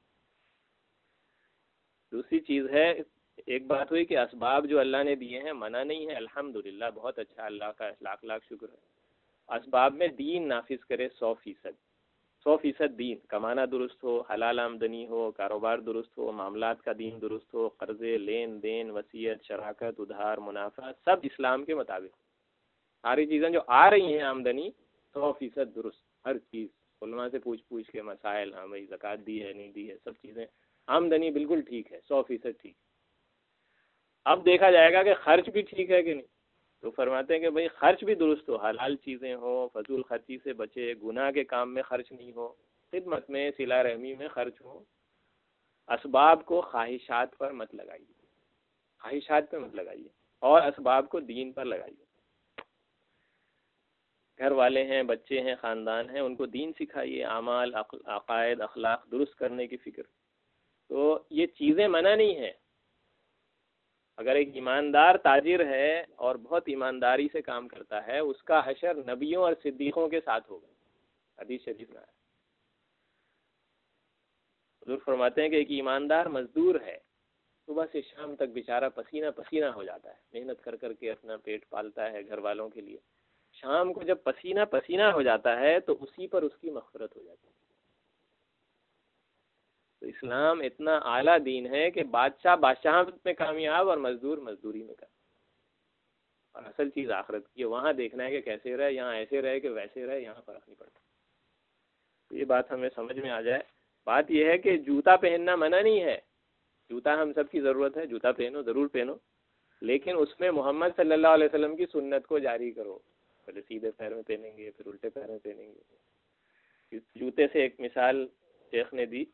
دوسری چیز ہے، ایک بات ہوئی کہ اسباب جو اللہ نے دیے ہیں منع نہیں ہے، الحمدللہ بہت اچھا، اللہ کا لاکھ لاکھ شکر ہے. اسباب میں دین نافذ کرے سو فیصد سو فیصد دین، کمانا درست ہو، حلال آمدنی ہو، کاروبار درست ہو، معاملات کا دین درست ہو، قرضے، لین دین، وصیت، شراکت، ادھار، منافع، سب اسلام کے مطابق. ساری چیزیں جو آ رہی ہیں آمدنی سو فیصد درست، ہر چیز علماء سے پوچھ پوچھ کے مسائل، ہاں بھائی زکوٰۃ دی ہے نہیں دی ہے، سب چیزیں آمدنی بالکل ٹھیک ہے، سو فیصد ٹھیک. اب دیکھا جائے گا کہ خرچ بھی ٹھیک ہے کہ نہیں. تو فرماتے ہیں کہ بھئی خرچ بھی درست ہو، حلال چیزیں ہوں، فضول خرچی سے بچے، گناہ کے کام میں خرچ نہیں ہو، خدمت میں، صلہ رحمی میں خرچ ہو. اسباب کو خواہشات پر مت لگائیے، خواہشات پہ مت لگائیے، اور اسباب کو دین پر لگائیے. گھر والے ہیں، بچے ہیں، خاندان ہیں، ان کو دین سکھائیے، اعمال، عقائد، اخلاق درست کرنے کی فکر. تو یہ چیزیں منع نہیں ہیں. اگر ایک ایماندار تاجر ہے اور بہت ایمانداری سے کام کرتا ہے، اس کا حشر نبیوں اور صدیقوں کے ساتھ ہوگا، حدیث شریف میں ہے. حضور فرماتے ہیں کہ ایک ایماندار مزدور ہے، صبح سے شام تک بیچارہ پسینہ پسینہ ہو جاتا ہے، محنت کر کر کے اپنا پیٹ پالتا ہے گھر والوں کے لیے. شام کو جب پسینہ پسینہ ہو جاتا ہے تو اسی پر اس کی مغفرت ہو جاتی ہے. تو اسلام اتنا اعلیٰ دین ہے کہ بادشاہ بادشاہت میں کامیاب اور مزدور مزدوری میں کامیاب. اور اصل چیز آخرت کی ہے، وہاں دیکھنا ہے کہ کیسے رہے، یہاں ایسے رہے کہ ویسے رہے، یہاں فرق نہیں پڑتا. تو یہ بات ہمیں سمجھ میں آ جائے. بات یہ ہے کہ جوتا پہننا منع نہیں ہے، جوتا ہم سب کی ضرورت ہے، جوتا پہنو، ضرور پہنو، لیکن اس میں محمد صلی اللہ علیہ وسلم کی سنت کو جاری کرو. پہلے سیدھے پیر میں پہنیں گے، پھر الٹے پیر میں پہنیں گے. جوتے سے ایک مثال شیخ نے دی.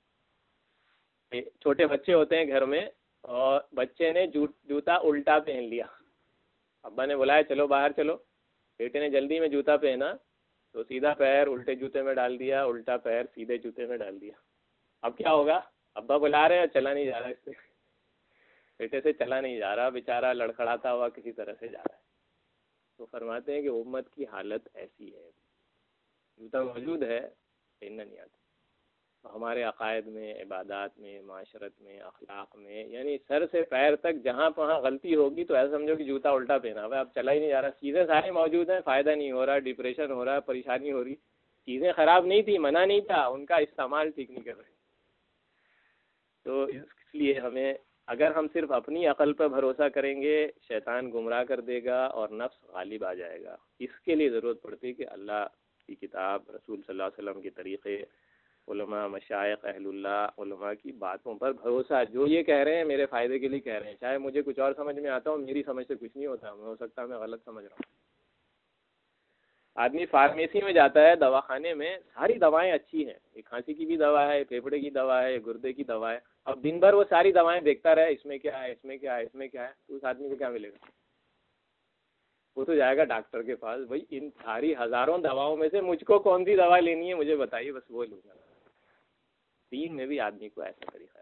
چھوٹے بچے ہوتے ہیں گھر میں، اور بچے نے جوتا الٹا پہن لیا. ابا نے بلایا چلو باہر چلو، بیٹے نے جلدی میں جوتا پہنا تو سیدھا پیر الٹے جوتے میں ڈال دیا، الٹا پیر سیدھے جوتے میں ڈال دیا. اب کیا ہوگا؟ ابا بلا رہے ہیں، چلا نہیں جا رہا، اس سے بیٹے سے چلا نہیں جا رہا، بیچارہ لڑکھڑاتا ہوا کسی طرح سے جا رہا ہے. تو فرماتے ہیں کہ امت کی حالت ایسی ہے، جوتا موجود ہے پہننا نہیں آتا. ہمارے عقائد میں، عبادات میں، معاشرت میں، اخلاق میں، یعنی سر سے پیر تک جہاں پہاں غلطی ہوگی تو ایسا سمجھو کہ جوتا الٹا پہنا ہوا ہے، اب چلا ہی نہیں جا رہا. چیزیں ساری موجود ہیں، فائدہ نہیں ہو رہا، ڈپریشن ہو رہا، پریشانی ہو رہی. چیزیں خراب نہیں تھی، منع نہیں تھا، ان کا استعمال ٹھیک نہیں کر رہے. تو اس لیے ہمیں، اگر ہم صرف اپنی عقل پر بھروسہ کریں گے، شیطان گمراہ کر دے گا اور نفس غالب آ جائے گا. اس کے لیے ضرورت پڑتی ہے کہ اللہ کی کتاب، رسول صلی اللہ علیہ وسلم کے طریقے، علماء، مشائخ، اہل اللہ، علماء کی باتوں پر بھروسہ. جو یہ کہہ رہے ہیں میرے فائدے کے لیے کہہ رہے ہیں، چاہے مجھے کچھ اور سمجھ میں آتا ہوں، میری سمجھ سے کچھ نہیں ہوتا، میں ہو سکتا ہے میں غلط سمجھ رہا ہوں. آدمی فارمیسی میں جاتا ہے، دواخانے میں، ساری دوائیں اچھی ہیں، ایک کھانسی کی بھی دوا ہے، پھیپھڑے کی دوا ہے، گردے کی دوا ہے. اب دن بھر وہ ساری دوائیں دیکھتا رہے، اس میں کیا ہے، اس میں کیا ہے، اس میں کیا ہے، تو اس آدمی کو کیا ملے گا؟ وہ تو جائے گا ڈاکٹر کے پاس، بھائی ان ساری ہزاروں دواؤں میں سے مجھ کو کون سی دوا لینی ہے مجھے بتائیے، بس وہ لوں گا. دین میں بھی آدمی کو ایسا طریقہ ہے.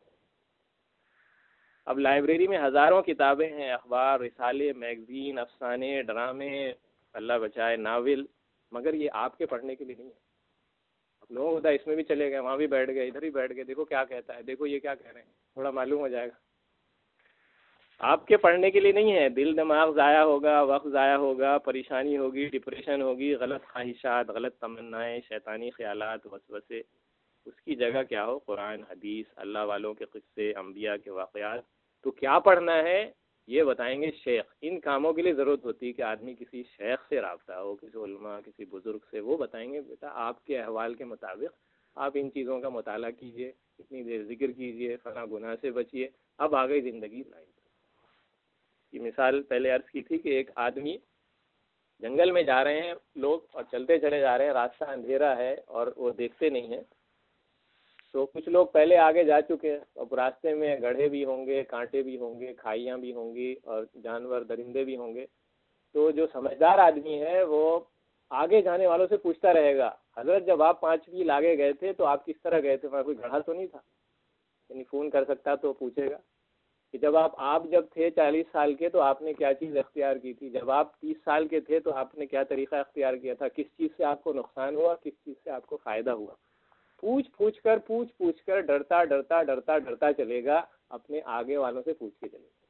اب لائبریری میں ہزاروں کتابیں ہیں، اخبار، رسالے، میگزین، افسانے، ڈرامے، اللہ بچائے، ناول، مگر یہ آپ کے پڑھنے کے لیے نہیں ہے. اب لوگوں ہوتا ہے اس میں بھی چلے گئے، وہاں بھی بیٹھ گئے، ادھر ہی بیٹھ گئے، دیکھو کیا کہتا ہے، دیکھو یہ کیا کہہ رہے ہیں، تھوڑا معلوم ہو جائے گا. آپ کے پڑھنے کے لیے نہیں ہے. دل دماغ ضائع ہوگا، وقت ضائع ہوگا، پریشانی ہوگی، ڈپریشن ہوگی، غلط خواہشات، غلط تمنائیں، شیطانی خیالات، وسوسے. اس کی جگہ کیا ہو؟ قرآن، حدیث، اللہ والوں کے قصے، انبیاء کے واقعات. تو کیا پڑھنا ہے یہ بتائیں گے شیخ. ان کاموں کے لیے ضرورت ہوتی ہے کہ آدمی کسی شیخ سے رابطہ ہو، کسی علماء، کسی بزرگ سے. وہ بتائیں گے بیٹا آپ کے احوال کے مطابق آپ ان چیزوں کا مطالعہ کیجئے، اتنی دیر ذکر کیجئے، فلاں گناہ سے بچیے، اب آ گئی زندگی لائن. یہ مثال پہلے عرض کی تھی کہ ایک آدمی جنگل میں جا رہے ہیں لوگ اور چلتے چلے جا رہے ہیں، راستہ اندھیرا ہے اور وہ دیکھتے نہیں ہیں. تو کچھ لوگ پہلے آگے جا چکے ہیں، اب راستے میں گڑھے بھی ہوں گے، کانٹے بھی ہوں گے، کھائیاں بھی ہوں گی اور جانور درندے بھی ہوں گے. تو جو سمجھدار آدمی ہے وہ آگے جانے والوں سے پوچھتا رہے گا، حضرت جب آپ پانچ میل آگے گئے تھے تو آپ کس طرح گئے تھے؟ وہاں کوئی گڑھا تو نہیں تھا؟ یعنی فون کر سکتا تو پوچھے گا. کہ جب آپ آپ جب تھے چالیس سال کے تو آپ نے کیا چیز اختیار کی تھی، جب آپ تیس سال کے تھے تو آپ نے کیا طریقہ اختیار کیا تھا، کس چیز سے آپ کو نقصان ہوا، کس چیز سے آپ کو فائدہ ہوا. پوچھ پوچھ کر پوچھ پوچھ کر ڈرتا ڈرتا ڈرتا ڈرتا چلے گا، اپنے آگے والوں سے پوچھ کے چلے گا.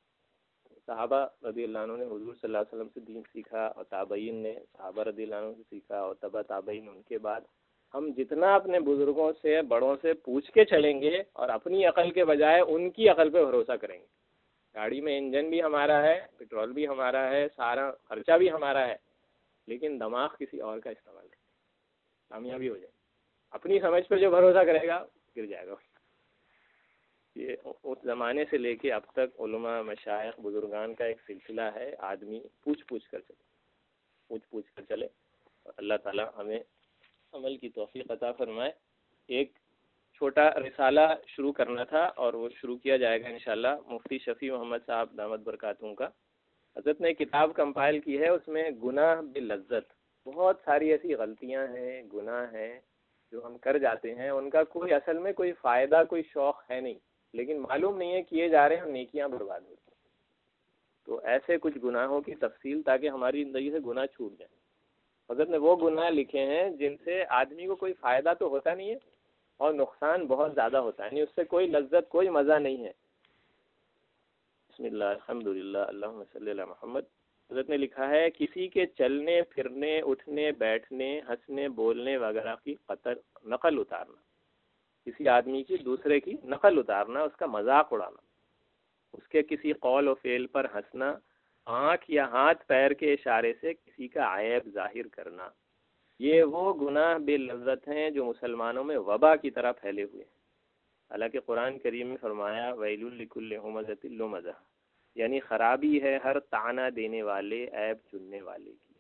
صحابہ رضی اللہ عنہ نے حضور صلی اللہ علیہ وسلم سے دین سیکھا، اور تابعین نے صحابہ رضی اللہ عنہ سے سیکھا، اور تبع تابعین ان کے بعد. ہم جتنا اپنے بزرگوں سے بڑوں سے پوچھ کے چلیں گے اور اپنی عقل کے بجائے ان کی عقل پہ بھروسہ کریں گے. گاڑی میں انجن بھی ہمارا ہے، پیٹرول بھی ہمارا ہے، سارا خرچہ بھی ہمارا ہے، لیکن دماغ کسی اور کا استعمال کریں، کامیابی ہو جائے. اپنی سمجھ پہ جو بھروسہ کرے گا گر جائے گا. یہ اس زمانے سے لے کے اب تک علماء، مشائخ، بزرگان کا ایک سلسلہ ہے، آدمی پوچھ پوچھ کر چلے، پوچھ پوچھ کر چلے. اور اللہ تعالیٰ ہمیں عمل کی توفیق عطا فرمائے. ایک چھوٹا رسالہ شروع کرنا تھا اور وہ شروع کیا جائے گا انشاءاللہ. مفتی شفیع محمد صاحب دامت برکاتہم کا حضرت نے کتاب کمپائل کی ہے، اس میں گناہ باللذت، بہت ساری ایسی غلطیاں ہیں، گناہ ہیں جو ہم کر جاتے ہیں، ان کا کوئی اصل میں کوئی فائدہ، کوئی شوق ہے نہیں، لیکن معلوم نہیں ہے کیے جا رہے ہیں اور نیکیاں برباد ہوتی ہیں. تو ایسے کچھ گناہوں کی تفصیل تاکہ ہماری زندگی سے گناہ چھوٹ جائیں. حضرت نے وہ گناہ لکھے ہیں جن سے آدمی کو کوئی فائدہ تو ہوتا نہیں ہے اور نقصان بہت زیادہ ہوتا ہے، یعنی اس سے کوئی لذت، کوئی مزہ نہیں ہے. بسم اللہ، الحمدللہ، اللہم صلی علی محمد. حضرت نے لکھا ہے کسی کے چلنے پھرنے، اٹھنے بیٹھنے، ہنسنے بولنے وغیرہ کی قطر نقل اتارنا، کسی آدمی کی دوسرے کی نقل اتارنا، اس کا مذاق اڑانا، اس کے کسی قول و فعل پر ہنسنا، آنکھ یا ہاتھ پیر کے اشارے سے کسی کا عیب ظاہر کرنا، یہ وہ گناہ بے لذت ہیں جو مسلمانوں میں وبا کی طرح پھیلے ہوئے ہیں. حالانکہ قرآن کریم میں فرمایا ویل لکل ہمزۃ لمزہ، یعنی خرابی ہے ہر طعنہ دینے والے، عیب چننے والے کی.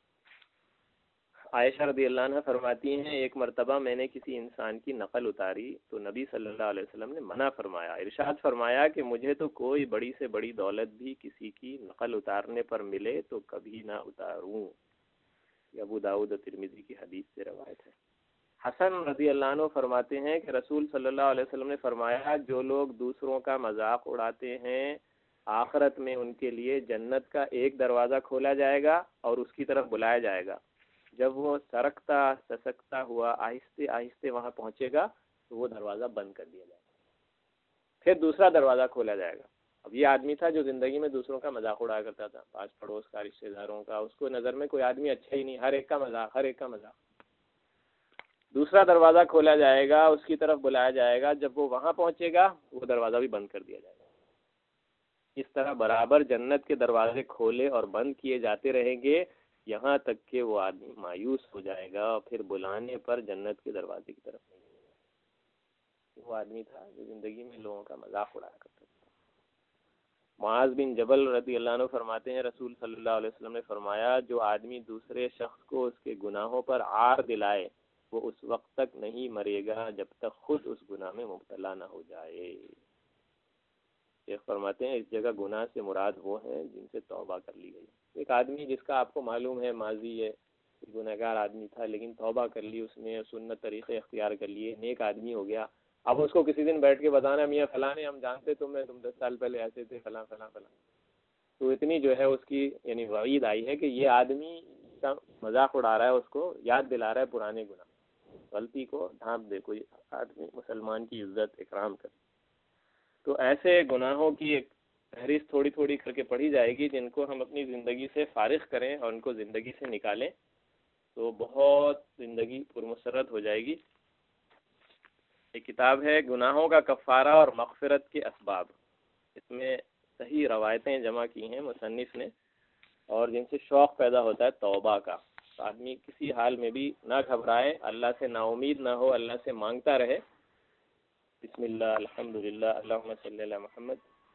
عائشہ رضی اللہ عنہ فرماتی ہیں ایک مرتبہ میں نے کسی انسان کی نقل اتاری تو نبی صلی اللہ علیہ وسلم نے منع فرمایا، ارشاد فرمایا کہ مجھے تو کوئی بڑی سے بڑی دولت بھی کسی کی نقل اتارنے پر ملے تو کبھی نہ اتاروں. یہ ابو داؤد اور ترمذی کی حدیث سے روایت ہے. حسن رضی اللہ عنہ فرماتے ہیں کہ رسول صلی اللہ علیہ وسلم نے فرمایا جو لوگ دوسروں کا مذاق اڑاتے ہیں آخرت میں ان کے لیے جنت کا ایک دروازہ کھولا جائے گا اور اس کی طرف بلایا جائے گا. جب وہ سرکتا سسکتا ہوا آہستہ آہستہ وہاں پہنچے گا تو وہ دروازہ بند کر دیا جائے گا، پھر دوسرا دروازہ کھولا جائے گا. اب یہ آدمی تھا جو زندگی میں دوسروں کا مذاق اڑایا کرتا تھا، پاس پڑوس کا، رشتہ داروں کا، اس کو نظر میں کوئی آدمی اچھا ہی نہیں، ہر ایک کا مذاق، ہر ایک کا مذاق. دوسرا دروازہ کھولا جائے گا، اس کی طرف بلایا جائے گا، جب وہ وہاں پہنچے گا وہ دروازہ بھی بند کر دیا جائے گا. اس طرح برابر جنت کے دروازے کھولے اور بند کیے جاتے رہیں گے یہاں تک کہ وہ آدمی مایوس ہو جائے گا اور پھر بلانے پر جنت کے دروازے کی طرف نہیں جائے گا. وہ آدمی تھا جو زندگی میں لوگوں کا مذاق اڑایا کرتا تھا. معاذ بن جبل رضی اللہ عنہ فرماتے ہیں رسول صلی اللہ علیہ وسلم نے فرمایا جو آدمی دوسرے شخص کو اس کے گناہوں پر عار دلائے وہ اس وقت تک نہیں مرے گا جب تک خود اس گناہ میں مبتلا نہ ہو جائے. شیخ فرماتے ہیں اس جگہ گناہ سے مراد وہ ہیں جن سے توبہ کر لی گئی. ایک آدمی جس کا آپ کو معلوم ہے ماضی ہے، گنہگار آدمی تھا لیکن توبہ کر لی اس نے، سنت طریقے اختیار کر لیے، نیک آدمی ہو گیا. اب اس کو کسی دن بیٹھ کے بتانا میاں فلاں نے ہم جانتے تمہیں، تم دس سال پہلے ایسے تھے فلاں فلاں فلاں، تو اتنی جو ہے اس کی یعنی وعید آئی ہے کہ یہ آدمی کا مذاق اڑا رہا ہے، اس کو یاد دلا رہا ہے پرانے گناہ، غلطی کو ڈھانپ دے کوئی آدمی مسلمان کی عزت اکرام کرے. تو ایسے گناہوں کی ایک فہرست تھوڑی تھوڑی کر کے پڑھی جائے گی جن کو ہم اپنی زندگی سے فارغ کریں اور ان کو زندگی سے نکالیں تو بہت زندگی پرمسرت ہو جائے گی. ایک کتاب ہے گناہوں کا کفارہ اور مغفرت کے اسباب، اس میں صحیح روایتیں جمع کی ہیں مصنف نے اور جن سے شوق پیدا ہوتا ہے توبہ کا. تو آدمی کسی حال میں بھی نہ گھبرائے، اللہ سے نا امید نہ ہو، اللہ سے مانگتا رہے. بسم اللہ، الحمدللہ، اللہم صلی علی محمد.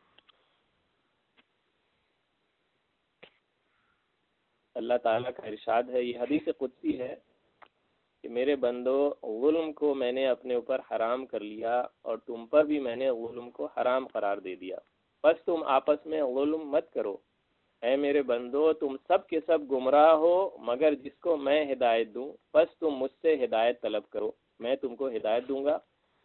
اللہ تعالیٰ کا ارشاد ہے، یہ حدیث قدسی ہے کہ میرے بندو ظلم کو میں نے اپنے اوپر حرام کر لیا اور تم پر بھی میں نے ظلم کو حرام قرار دے دیا، بس تم آپس میں ظلم مت کرو. اے میرے بندو تم سب کے سب گمراہ ہو مگر جس کو میں ہدایت دوں، بس تم مجھ سے ہدایت طلب کرو، میں تم کو ہدایت دوں گا.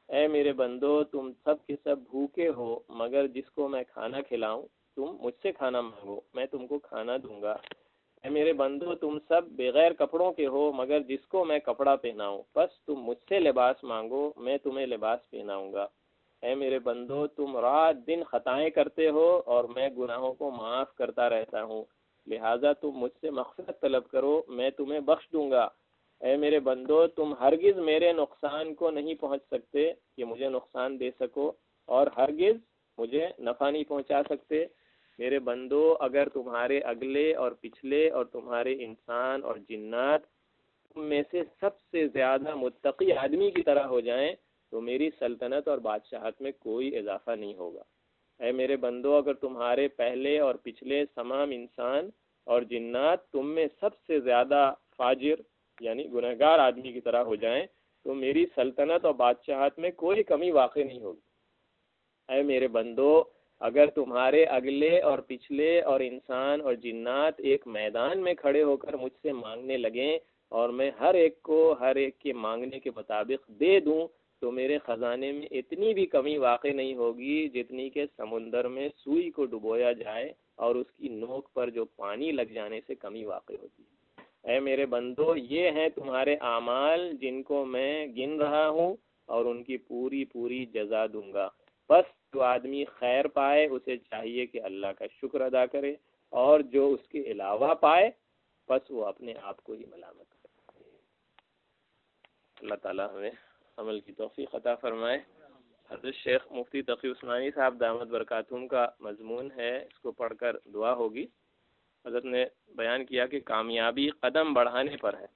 اے میرے بندو تم سب کے سب بھوکے ہو مگر جس کو میں کھانا کھلاؤں تم مجھ سے کھانا مانگو میں تم کو کھانا دوں گا۔ اے میرے بندو تم سب بغیر کپڑوں کے ہو مگر جس کو میں کپڑا پہناؤں بس تم مجھ سے لباس مانگو میں تمہیں لباس پہناؤں گا۔ اے میرے بندو تم رات دن خطائیں کرتے ہو اور میں گناہوں کو معاف کرتا رہتا ہوں، لہٰذا تم مجھ سے مغفرت طلب کرو میں تمہیں بخش دوں گا۔ اے میرے بندو تم ہرگز میرے نقصان کو نہیں پہنچ سکتے کہ مجھے نقصان دے سکو اور ہرگز مجھے نفع نہیں پہنچا سکتے۔ میرے بندو اگر تمہارے اگلے اور پچھلے اور تمہارے انسان اور جنات تم میں سے سب سے زیادہ متقی آدمی کی طرح ہو جائیں تو میری سلطنت اور بادشاہت میں کوئی اضافہ نہیں ہوگا۔ اے میرے بندو اگر تمہارے پہلے اور پچھلے تمام انسان اور جنات تم میں سب سے زیادہ فاجر یعنی گنہگار آدمی کی طرح ہو جائیں تو میری سلطنت اور بادشاہت میں کوئی کمی واقع نہیں ہوگی۔ اے میرے بندو اگر تمہارے اگلے اور پچھلے اور انسان اور جنات ایک میدان میں کھڑے ہو کر مجھ سے مانگنے لگیں اور میں ہر ایک کو ہر ایک کے مانگنے کے مطابق دے دوں تو میرے خزانے میں اتنی بھی کمی واقع نہیں ہوگی جتنی کہ سمندر میں سوئی کو ڈبویا جائے اور اس کی نوک پر جو پانی لگ جانے سے کمی واقع ہوتی ہے۔ اے میرے بندو یہ ہیں تمہارے اعمال جن کو میں گن رہا ہوں اور ان کی پوری پوری جزا دوں گا۔ بس جو آدمی خیر پائے اسے چاہیے کہ اللہ کا شکر ادا کرے اور جو اس کے علاوہ پائے بس وہ اپنے آپ کو ہی ملامت کرے۔ اللہ تعالیٰ ہمیں عمل کی توفیق عطا فرمائے۔ حضرت شیخ مفتی تقی عثمانی صاحب دامت برکاتہم کا مضمون ہے، اس کو پڑھ کر دعا ہوگی۔ حضرت نے بیان کیا کہ کامیابی قدم بڑھانے پر ہے۔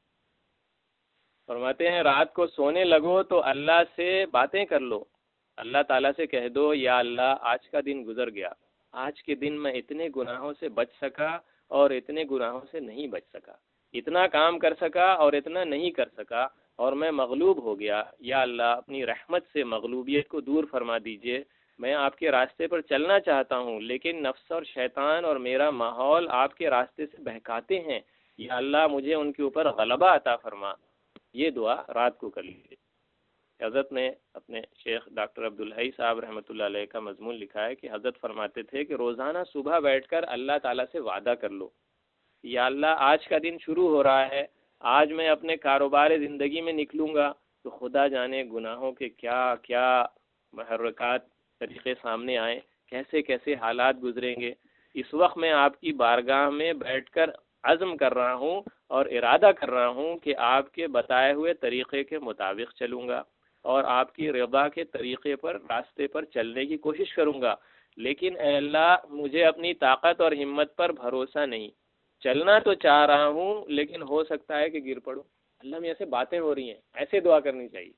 فرماتے ہیں رات کو سونے لگو تو اللہ سے باتیں کر لو، اللہ تعالیٰ سے کہہ دو یا اللہ آج کا دن گزر گیا، آج کے دن میں اتنے گناہوں سے بچ سکا اور اتنے گناہوں سے نہیں بچ سکا، اتنا کام کر سکا اور اتنا نہیں کر سکا اور میں مغلوب ہو گیا، یا اللہ اپنی رحمت سے مغلوبیت کو دور فرما دیجئے۔ میں آپ کے راستے پر چلنا چاہتا ہوں لیکن نفس اور شیطان اور میرا ماحول آپ کے راستے سے بہکاتے ہیں، یا اللہ مجھے ان کے اوپر غلبہ عطا فرما۔ یہ دعا رات کو کر لیجیے۔ حضرت نے اپنے شیخ ڈاکٹر عبدالحی صاحب رحمۃ اللہ علیہ کا مضمون لکھا ہے کہ حضرت فرماتے تھے کہ روزانہ صبح بیٹھ کر اللہ تعالیٰ سے وعدہ کر لو، یا اللہ آج کا دن شروع ہو رہا ہے، آج میں اپنے کاروبار زندگی میں نکلوں گا تو خدا جانے گناہوں کے کیا کیا محرکات طریقے سامنے آئیں، کیسے کیسے حالات گزریں گے۔ اس وقت میں آپ کی بارگاہ میں بیٹھ کر عزم کر رہا ہوں اور ارادہ کر رہا ہوں کہ آپ کے بتائے ہوئے طریقے کے مطابق چلوں گا اور آپ کی رضا کے طریقے پر راستے پر چلنے کی کوشش کروں گا، لیکن اے اللہ مجھے اپنی طاقت اور ہمت پر بھروسہ نہیں، چلنا تو چاہ رہا ہوں لیکن ہو سکتا ہے کہ گر پڑوں۔ اللہ میں ایسے باتیں ہو رہی ہیں، ایسے دعا کرنی چاہیے۔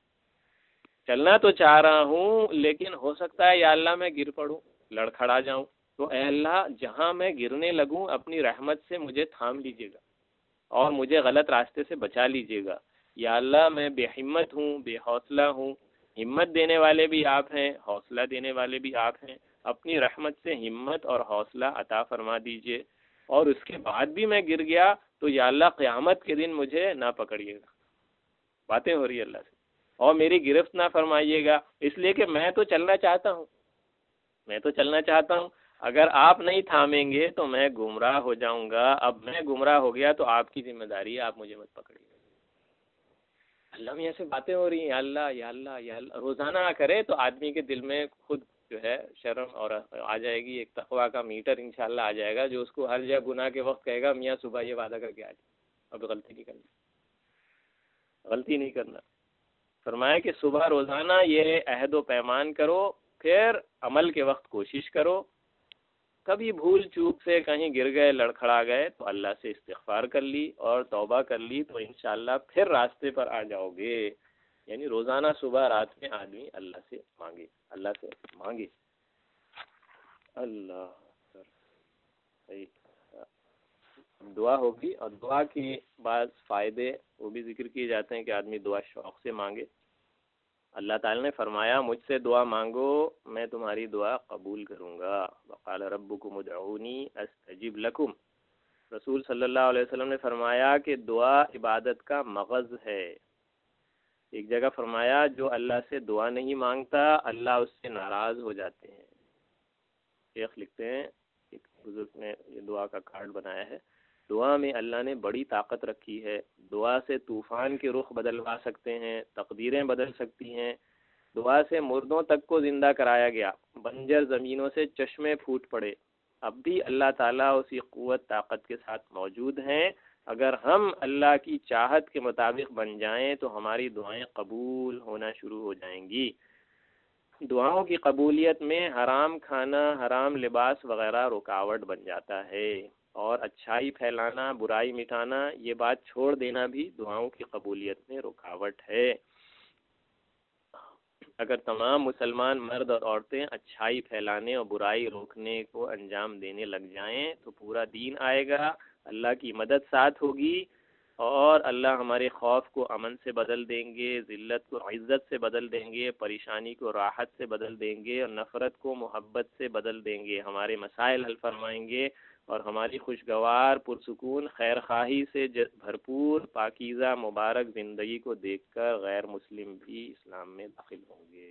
چلنا تو چاہ رہا ہوں لیکن ہو سکتا ہے یا اللہ میں گر پڑوں، لڑکھڑا جاؤں، تو اے اللہ جہاں میں گرنے لگوں اپنی رحمت سے مجھے تھام لیجیے گا اور مجھے غلط راستے سے بچا لیجیے گا۔ یا اللہ میں بے ہمت ہوں، بے حوصلہ ہوں، ہمت دینے والے بھی آپ ہیں، حوصلہ دینے والے بھی آپ ہیں، اپنی رحمت سے ہمت اور حوصلہ عطا فرما دیجیے، اور اس کے بعد بھی میں گر گیا تو یا اللہ قیامت کے دن مجھے نہ پکڑیے گا۔ باتیں ہو رہی ہے اللہ سے، اور میری گرفت نہ فرمائیے گا، اس لیے کہ میں تو چلنا چاہتا ہوں، میں تو چلنا چاہتا ہوں، اگر آپ نہیں تھامیں گے تو میں گمراہ ہو جاؤں گا، اب میں گمراہ ہو گیا تو آپ کی ذمہ داری ہے، آپ مجھے مت پکڑیے گا۔ اللہ میں ایسے باتیں ہو رہی ہیں، یا اللہ یا اللہ یا اللہ، روزانہ کرے تو آدمی کے دل میں خود جو ہے شرم اور آ جائے گی، ایک تقویٰ کا میٹر انشاءاللہ آ جائے گا جو اس کو ہر جگہ گناہ کے وقت کہے گا میاں صبح یہ وعدہ کر کے آ جائے، اب غلطی نہیں کرنا، غلطی نہیں کرنا۔ فرمایا کہ صبح روزانہ یہ عہد و پیمان کرو، پھر عمل کے وقت کوشش کرو، کبھی بھول چوک سے کہیں گر گئے لڑکھڑا گئے تو اللہ سے استغفار کر لی اور توبہ کر لی تو انشاءاللہ پھر راستے پر آ جاؤ گے۔ یعنی روزانہ صبح رات میں آدمی اللہ سے مانگے، اللہ سے مانگے۔ اللہ صحیح دعا ہوگی، اور دعا کے بعض فائدے وہ بھی ذکر کیے جاتے ہیں کہ آدمی دعا شوق سے مانگے۔ اللہ تعالیٰ نے فرمایا مجھ سے دعا مانگو میں تمہاری دعا قبول کروں گا، وقال ربکم ادعونی استجب لکم۔ رسول صلی اللہ علیہ وسلم نے فرمایا کہ دعا عبادت کا مغز ہے، ایک جگہ فرمایا جو اللہ سے دعا نہیں مانگتا اللہ اس سے ناراض ہو جاتے ہیں. شیخ لکھتے ہیں، ایک بزرگ نے یہ دعا کا کارڈ بنایا ہے، دعا میں اللہ نے بڑی طاقت رکھی ہے. دعا سے طوفان کے رخ بدلوا سکتے ہیں، تقدیریں بدل سکتی ہیں. دعا سے مردوں تک کو زندہ کرایا گیا، بنجر زمینوں سے چشمے پھوٹ پڑے. اب بھی اللہ تعالیٰ اسی قوت طاقت کے ساتھ موجود ہیں. اگر ہم اللہ کی چاہت کے مطابق بن جائیں تو ہماری دعائیں قبول ہونا شروع ہو جائیں گی. دعاؤں کی قبولیت میں حرام کھانا، حرام لباس وغیرہ رکاوٹ بن جاتا ہے، اور اچھائی پھیلانا، برائی مٹانا، یہ بات چھوڑ دینا بھی دعاؤں کی قبولیت میں رکاوٹ ہے. اگر تمام مسلمان مرد اور عورتیں اچھائی پھیلانے اور برائی روکنے کو انجام دینے لگ جائیں تو پورا دین آئے گا، اللہ کی مدد ساتھ ہوگی، اور اللہ ہمارے خوف کو امن سے بدل دیں گے، ذلت کو عزت سے بدل دیں گے، پریشانی کو راحت سے بدل دیں گے، اور نفرت کو محبت سے بدل دیں گے. ہمارے مسائل حل فرمائیں گے، اور ہماری خوشگوار پرسکون خیر خواہی سے بھرپور پاکیزہ مبارک زندگی کو دیکھ کر غیر مسلم بھی اسلام میں داخل ہوں گے.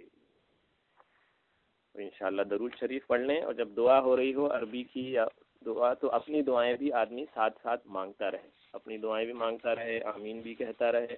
تو انشاءاللہ درود شریف پڑھ لیں، اور جب دعا ہو رہی ہو عربی کی یا دعا، تو اپنی دعائیں بھی آدمی ساتھ ساتھ مانگتا رہے، اپنی دعائیں بھی مانگتا رہے، آمین بھی کہتا رہے.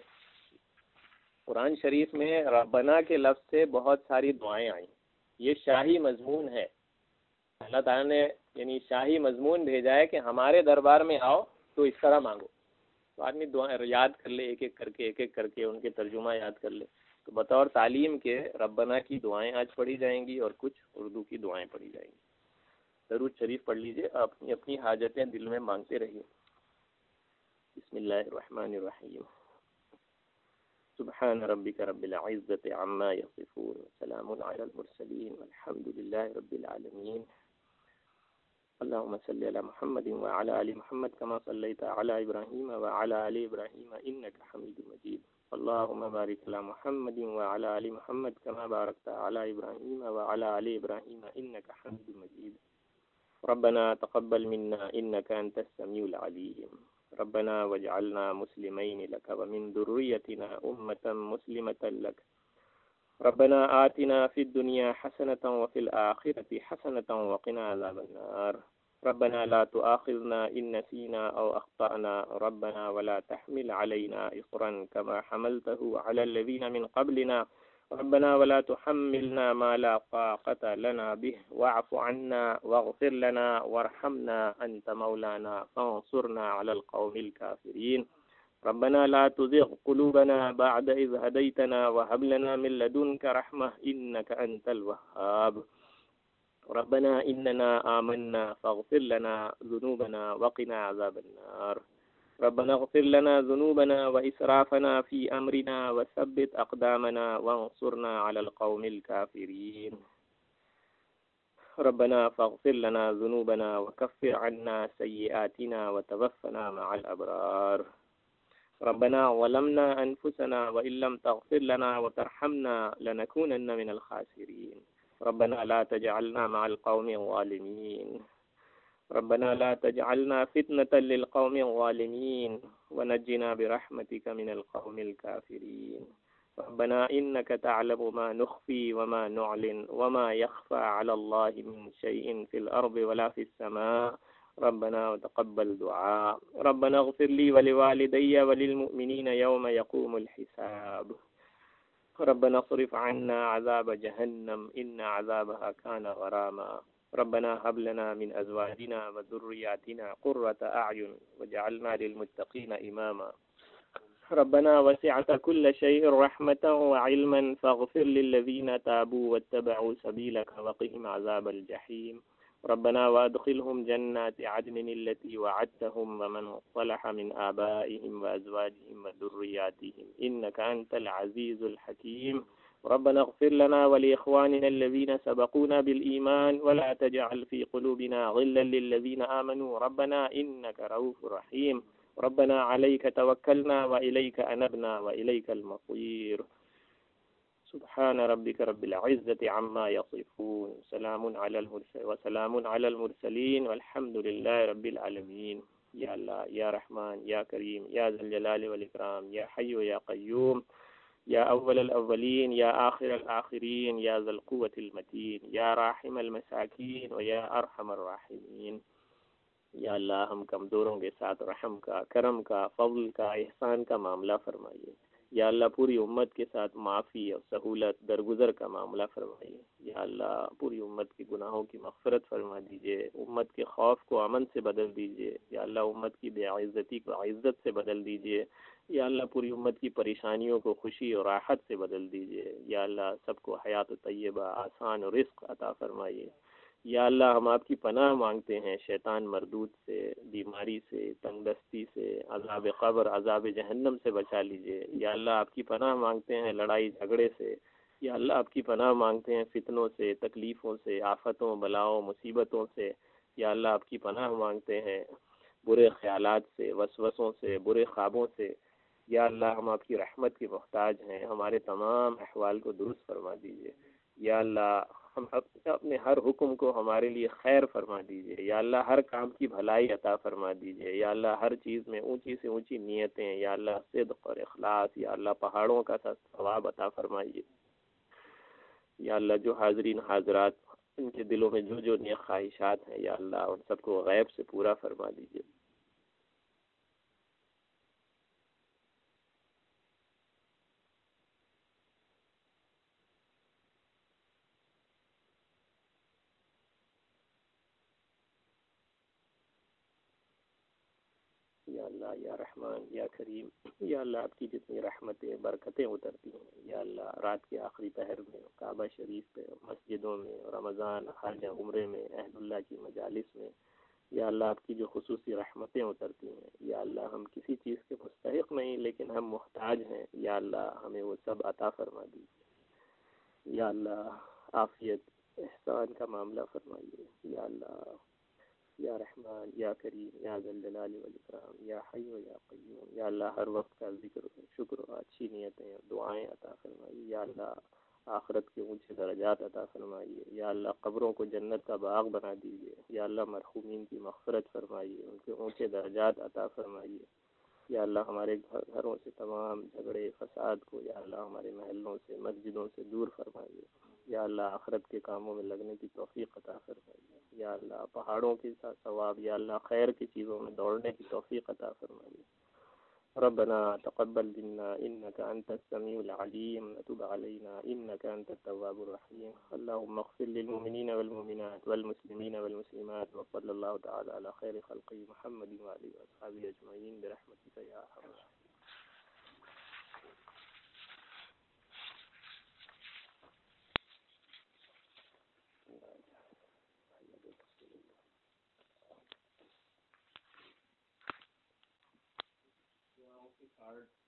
قرآن شریف میں ربنا کے لفظ سے بہت ساری دعائیں آئیں. یہ شاہی مضمون ہے، اللہ تعالیٰ نے یعنی شاہی مضمون بھیجا ہے کہ ہمارے دربار میں آؤ تو اس طرح مانگو. تو آدمی دعائیں یاد کر لے، ایک ایک کر کے ایک ایک کر کے ان کے ترجمہ یاد کر لے. تو بطور تعلیم کے ربنا کی دعائیں آج پڑھی جائیں گی، اور کچھ اردو کی دعائیں پڑھی جائیں گی. درود شریف پڑھ لیجئے، اپنی اپنی حاجتیں دل میں مانگتے رہیے. بسم اللہ الرحمن الرحیم. سبحان ربک رب العزة عما یصفون، سلام علی المرسلین، والحمد للہ رب العالمین. اللهم صل على محمد وعلى آل محمد كما صليت على إبراهيم وعلى آل إبراهيم إنك حميد مجيد. اللهم بارك على محمد وعلى آل محمد كما باركت على إبراهيم وعلى آل إبراهيم إنك حميد مجيد. ربنا تقبل منا إنك أنت السميع العليم. ربنا واجعلنا مسلمين لك ومن ذريتنا أمة مسلمة لك. ربنا آتنا في الدنيا حسنة وفي الآخرة حسنة وقنا عذاب النار. ربنا لا تؤاخذنا إن نسينا أو أخطأنا. ربنا ولا تحمل علينا إصرا كما حملته على الذين من قبلنا. ربنا ولا تحملنا ما لا طاقة لنا به واعف عنا واغفر لنا وارحمنا أنت مولانا فانصرنا على القوم الكافرين. ربنا لا تزغ قلوبنا بعد إذ هديتنا وهب لنا من لدنك رحمة إنك أنت الوهاب. ربنا إننا آمنا فاغفر لنا ذنوبنا وقنا عذاب النار. ربنا اغفر لنا ذنوبنا وإسرافنا في أمرنا وثبت أقدامنا وانصرنا على القوم الكافرين. ربنا فاغفر لنا ذنوبنا وكفر عنا سيئاتنا وتوفنا مع الأبرار. ربنا ظلمنا أنفسنا وإن لم تغفر لنا وترحمنا لنكونن من الخاسرين. ربنا لا تجعلنا مع القوم الظالمين. ربنا لا تجعلنا فتنة للقوم الظالمين ونجنا برحمتك من القوم الكافرين. ربنا إنك تعلم ما نخفي وما نعلن وما يخفى على الله من شيء في الأرض ولا في السماء. ربنا وتقبل دعاء. ربنا اغفر لي ولوالدي وللمؤمنين يوم يقوم الحساب. ربنا اصرف عنا عذاب جهنم إن عذابها كان غراما. ربنا هب لنا من أزواجنا وذرياتنا قرة أعين واجعلنا للمتقين إماما. ربنا وسعت كل شيء رحمة وعلما فاغفر للذين تابوا واتبعوا سبيلك وقهم عذاب الجحيم. ربنا وادخلهم جنات عدن التي وعدتهم ومن صلح من آبائهم وأزواجهم وذرياتهم إنك أنت العزيز الحكيم. ربنا اغفر لنا ولإخواننا الذين سبقونا بالإيمان ولا تجعل في قلوبنا غلا للذين آمنوا ربنا إنك رؤوف رحيم. ربنا عليك توكلنا وإليك أنبنا وإليك المصير. سبحان ربك رب العزة عما يصفون، سلام على المرسلين وسلام على المرسلين والحمد لله رب العالمين. یا اللہ، یا رحمان، یا کریم، یا ذی الجلال والإکرام، یا حی یا قیوم، یا اول الاولین یا آخر الآخرین یا ذی القوة المتین یا راحم المساکین و یا ارحم الراحمین۔ یا اللہ ہم کمزوروں کے ساتھ رحم کا، کرم کا، فضل کا، احسان کا معاملہ فرمائیے۔ یا اللہ پوری امت کے ساتھ معافی اور سہولت درگزر کا معاملہ فرمائیے۔ یا اللہ پوری امت کے گناہوں کی مغفرت فرما دیجیے، امت کے خوف کو امن سے بدل دیجیے۔ یا اللہ امت کی بے عزتی کو عزت سے بدل دیجیے۔ یا اللہ پوری امت کی پریشانیوں کو خوشی اور راحت سے بدل دیجیے۔ یا اللہ سب کو حیات طیبہ، آسان اور رزق عطا فرمائیے۔ یا اللہ ہم آپ کی پناہ مانگتے ہیں شیطان مردود سے، بیماری سے، تنگ دستی سے، عذاب قبر، عذاب جہنم سے بچا لیجیے۔ یا اللہ آپ کی پناہ مانگتے ہیں لڑائی جھگڑے سے۔ یا اللہ آپ کی پناہ مانگتے ہیں فتنوں سے، تکلیفوں سے، آفتوں، بلاؤں، مصیبتوں سے۔ یا اللہ آپ کی پناہ مانگتے ہیں برے خیالات سے، وسوسوں سے، برے خوابوں سے۔ یا اللہ ہم آپ کی رحمت کے محتاج ہیں، ہمارے تمام احوال کو درست فرما دیجیے۔ یا اللہ ہم اپنے ہر حکم کو ہمارے لیے خیر فرما دیجیے۔ یا اللہ ہر کام کی بھلائی عطا فرما دیجیے۔ یا اللہ ہر چیز میں اونچی سے اونچی نیتیں، یا اللہ صدق اور اخلاص، یا اللہ پہاڑوں کا سا ثواب عطا فرمائیے۔ یا اللہ جو حاضرین حاضرات ان کے دلوں میں جو جو نیک خواہشات ہیں، یا اللہ ان سب کو غیب سے پورا فرما دیجیے۔ یا اللہ یا رحمان یا کریم، یا اللہ آپ کی جتنی رحمتیں برکتیں اترتی ہیں، یا اللہ رات کے آخری پہر میں کعبہ شریف پہ، مسجدوں میں، رمضان، حج، عمرے میں، عہد اللہ کی مجالس میں، یا اللہ آپ کی جو خصوصی رحمتیں اترتی ہیں، یا اللہ ہم کسی چیز کے مستحق نہیں لیکن ہم محتاج ہیں، یا اللہ ہمیں وہ سب عطا فرما دیجیے۔ یا اللہ عافیت احسان کا معاملہ فرمائیے۔ یا اللہ یا رحمان یا کریم یا ذی الجلال والاکرام یا حی یا قیوم، یا اللہ ہر وقت کا ذکر، شکر اور اچھی نیتیں اور دعائیں عطا فرمائیے۔ یا اللہ آخرت کے اونچے درجات عطا فرمائیے۔ یا اللہ قبروں کو جنت کا باغ بنا دیجیے۔ یا اللہ مرحومین کی مغفرت فرمائیے، ان کے اونچے درجات عطا فرمائیے۔ یا اللہ ہمارے گھروں سے تمام جھگڑے فساد کو، یا اللہ ہمارے محلوں سے، مسجدوں سے دور فرمائیے۔ یا اللہ آخرت کے کاموں میں لگنے کی توفیق عطا فرمائیے۔ یا اللہ پہاڑوں کے ساتھ ثواب، یا اللہ خیر کی چیزوں میں دوڑنے کی توفیق عطا فرمائیے۔ ربنا تقبل منا انك انت السميع العليم وتب علينا انك انت التواب الرحيم اللهم اغفر للمؤمنين والمؤمنات والمسلمين والمسلمات وصلى الله تعالى على خير خلقه محمد وآله وأصحابه أجمعين برحمتك يا أرحم الراحمين۔ کارڈ